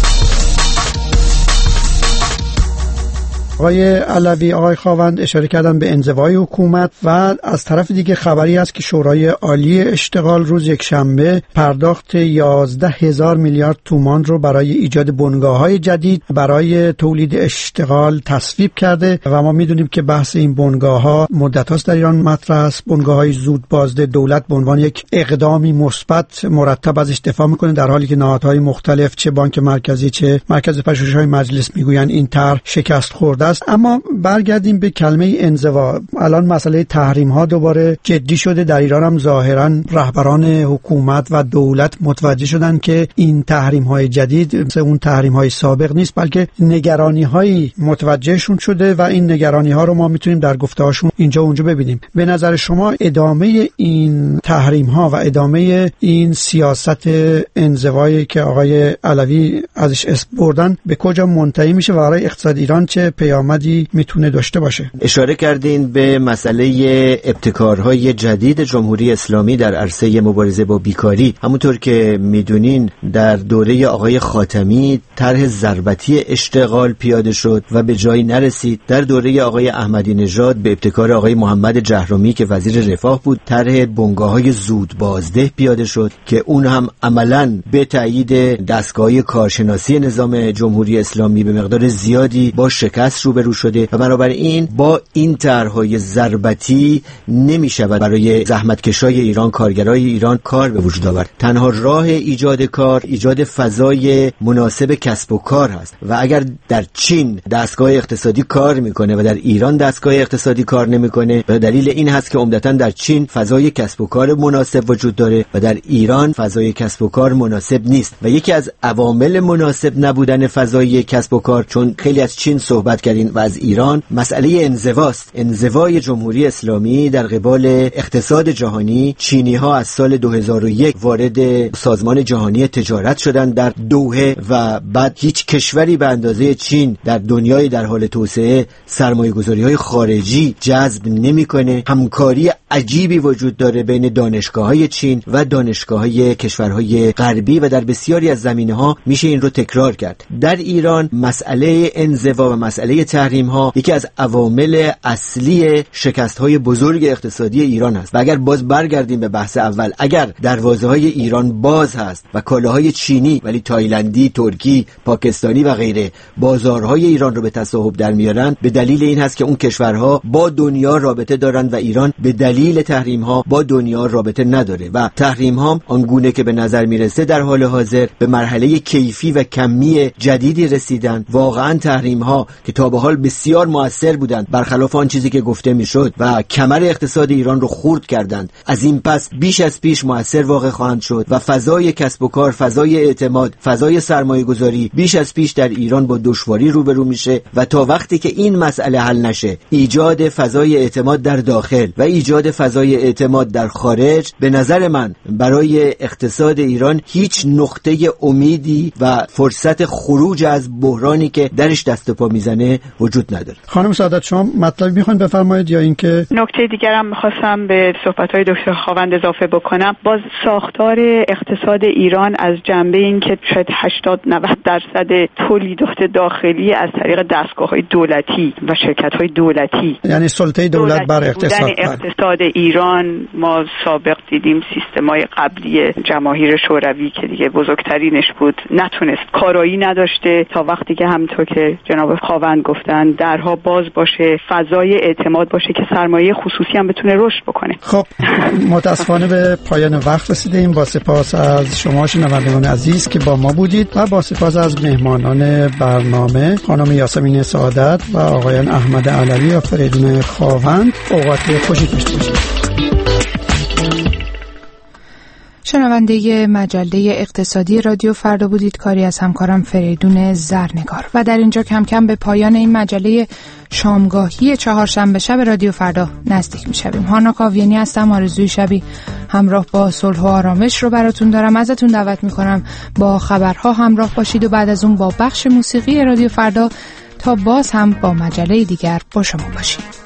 آقای علوی، آقای خاوند اشاره کردن به انزوای حکومت و از طرف دیگه خبری است که شورای عالی اشتغال روز یکشنبه پرداخت یازده هزار میلیارد تومان رو برای ایجاد بنگاه‌های جدید برای تولید اشتغال تصویب کرده و ما میدونیم که بحث این بنگاه‌ها مدت‌هاست در ایران مطرح است. بنگاه‌های زود بازده دولت به عنوان یک اقدامی مثبت مرتب ازش دفاع میکنه، در حالی که نهادهای مختلف چه بانک مرکزی چه مرکز پژوهش‌های مجلس میگویند این طرح شکست خورده است. اما برگردیم به کلمه انزوا. الان مسئله تحریم ها دوباره جدی شده در ایران، هم ظاهرا رهبران حکومت و دولت متوجه شدن که این تحریم های جدید مثل اون تحریم های سابق نیست، بلکه نگرانی های متوجهشون شده و این نگرانی ها رو ما میتونیم در گفته هاشون اینجا اونجا ببینیم. به نظر شما ادامه این تحریم ها و ادامه این سیاست انزوایی که آقای علوی ازش اسم بردن به کجا منتهی میشه و برای اقتصاد ایران چه پیامدی میتونه داشته باشه؟ اشاره کردین به مسئله ابتکارهای جدید جمهوری اسلامی در عرصه مبارزه با بیکاری. همونطور که میدونین در دوره آقای خاتمی طرح ضربتی اشتغال پیاده شد و به جایی نرسید. در دوره آقای احمدی نژاد به ابتکار آقای محمد جهرومی که وزیر رفاه بود طرح بنگاه‌های زود بازده پیاده شد که اون هم عملاً به تایید دستگاه کارشناسی نظام جمهوری اسلامی به مقدار زیادی با شکست روبرو شده و بنابراین با این طرح‌های ضربتی نمی‌شود برای زحمتکشای ایران، کارگرای ایران کار به وجود آورد. تنها راه ایجاد کار ایجاد فضای مناسب کسب و کار هست و اگر در چین دستگاه اقتصادی کار میکنه و در ایران دستگاه اقتصادی کار نمیکنه، به دلیل این هست که عمدتاً در چین فضای کسب و کار مناسب وجود داره و در ایران فضای کسب و کار مناسب نیست و یکی از عوامل مناسب نبودن فضای کسب و کار، چون خیلی از چین صحبت کردین و از ایران، مسئله انزواست. انزوای جمهوری اسلامی در قبال اقتصاد جهانی. چینی ها از سال دو هزار و یک وارد سازمان جهانی تجارت شدن در دوحه و بعد هیچ کشوری به اندازه چین در دنیای در حال توسعه سرمایه‌گذاری های خارجی جذب نمی‌کنه. همکاری عجیبی وجود داره بین دانشگاه‌های چین و دانشگاه‌های کشورهای غربی و در بسیاری از زمینه‌ها میشه این رو تکرار کرد. در ایران مسئله انزوا و مسئله تحریم ها یکی از عوامل اصلی شکست های بزرگ اقتصادی ایران است و اگر باز برگردیم به بحث اول، اگر دروازه های ایران باز هست و کالاهای چینی ولی تایلندی، ترکی، پاکستانی و غیره بازارهای ایران رو به تصاحب در میارن، به دلیل این هست که اون کشورها با دنیا رابطه دارن و ایران به دلیل تحریم ها با دنیا رابطه نداره و تحریم ها آنگونه که به نظر میرسه در حال حاضر به مرحله کیفی و کمی جدیدی رسیدن. واقعا تحریم ها که تا به حال بسیار موثر بودند برخلاف آن چیزی که گفته میشد و کمر اقتصاد ایران رو خرد کردند، از این پس بیش از پیش موثر واقع خواهند شد و فضای کسب و کار، فضای اعتماد، فضای سرمایه گذاری بیش از پیش در ایران با دشواری روبرو میشه و تا وقتی که این مسئله حل نشه، ایجاد فضای اعتماد در داخل و ایجاد فضای اعتماد در خارج به نظر من برای اقتصاد ایران هیچ نقطه امیدی و فرصت خروج از بحرانی که درش دست و پا میزنه وجود نداره. خانم سعادت شما مطلبی میخواین بفرمایید یا اینکه نکته دیگرم میخواستم به صحبت‌های دکتر خاوند اضافه بکنم. باز ساختار اقتصاد ایران از جنبه این که شاید هشتاد نود درصد تولیدات داخلی از طریق دستگاه‌های دولتی و شرکت‌های دولتی، یعنی سلطه دولت بر اقتصاد اقتصاد ایران ما سابق دیدیم سیستم‌های قبلی جماهیر شوروی که دیگه بزرگترینش بود نتونست، کارایی نداشته تا وقتی که همونطور که جناب خاوند گفتن درها باز باشه، فضای اعتماد باشه که سرمایه خصوصی هم بتونه رشد بکنه. خب متاسفانه به پایان وقت رسیدیم. با سپاس از شما شنوندگان عزیز که با ما بودید و با سپاس از مهمانان برنامه خانم یاسمین سعادت و آقایان احمد علوی و فریدون خاوند. اوقات خوشی داشته باشید. شنونده مجله اقتصادی رادیو فردا بودید، کاری از همکارم فریدون زرنگار. و در اینجا کم کم به پایان این مجله شامگاهی چهارشنبه شب رادیو فردا نزدیک می‌شویم. هانا کاویانی هستم. آرزوی شبی همراه با صلح و آرامش رو براتون دارم. ازتون دعوت می‌کنم با خبرها همراه باشید و بعد از اون با بخش موسیقی رادیو فردا تا باز هم با مجله دیگر با شما باشید.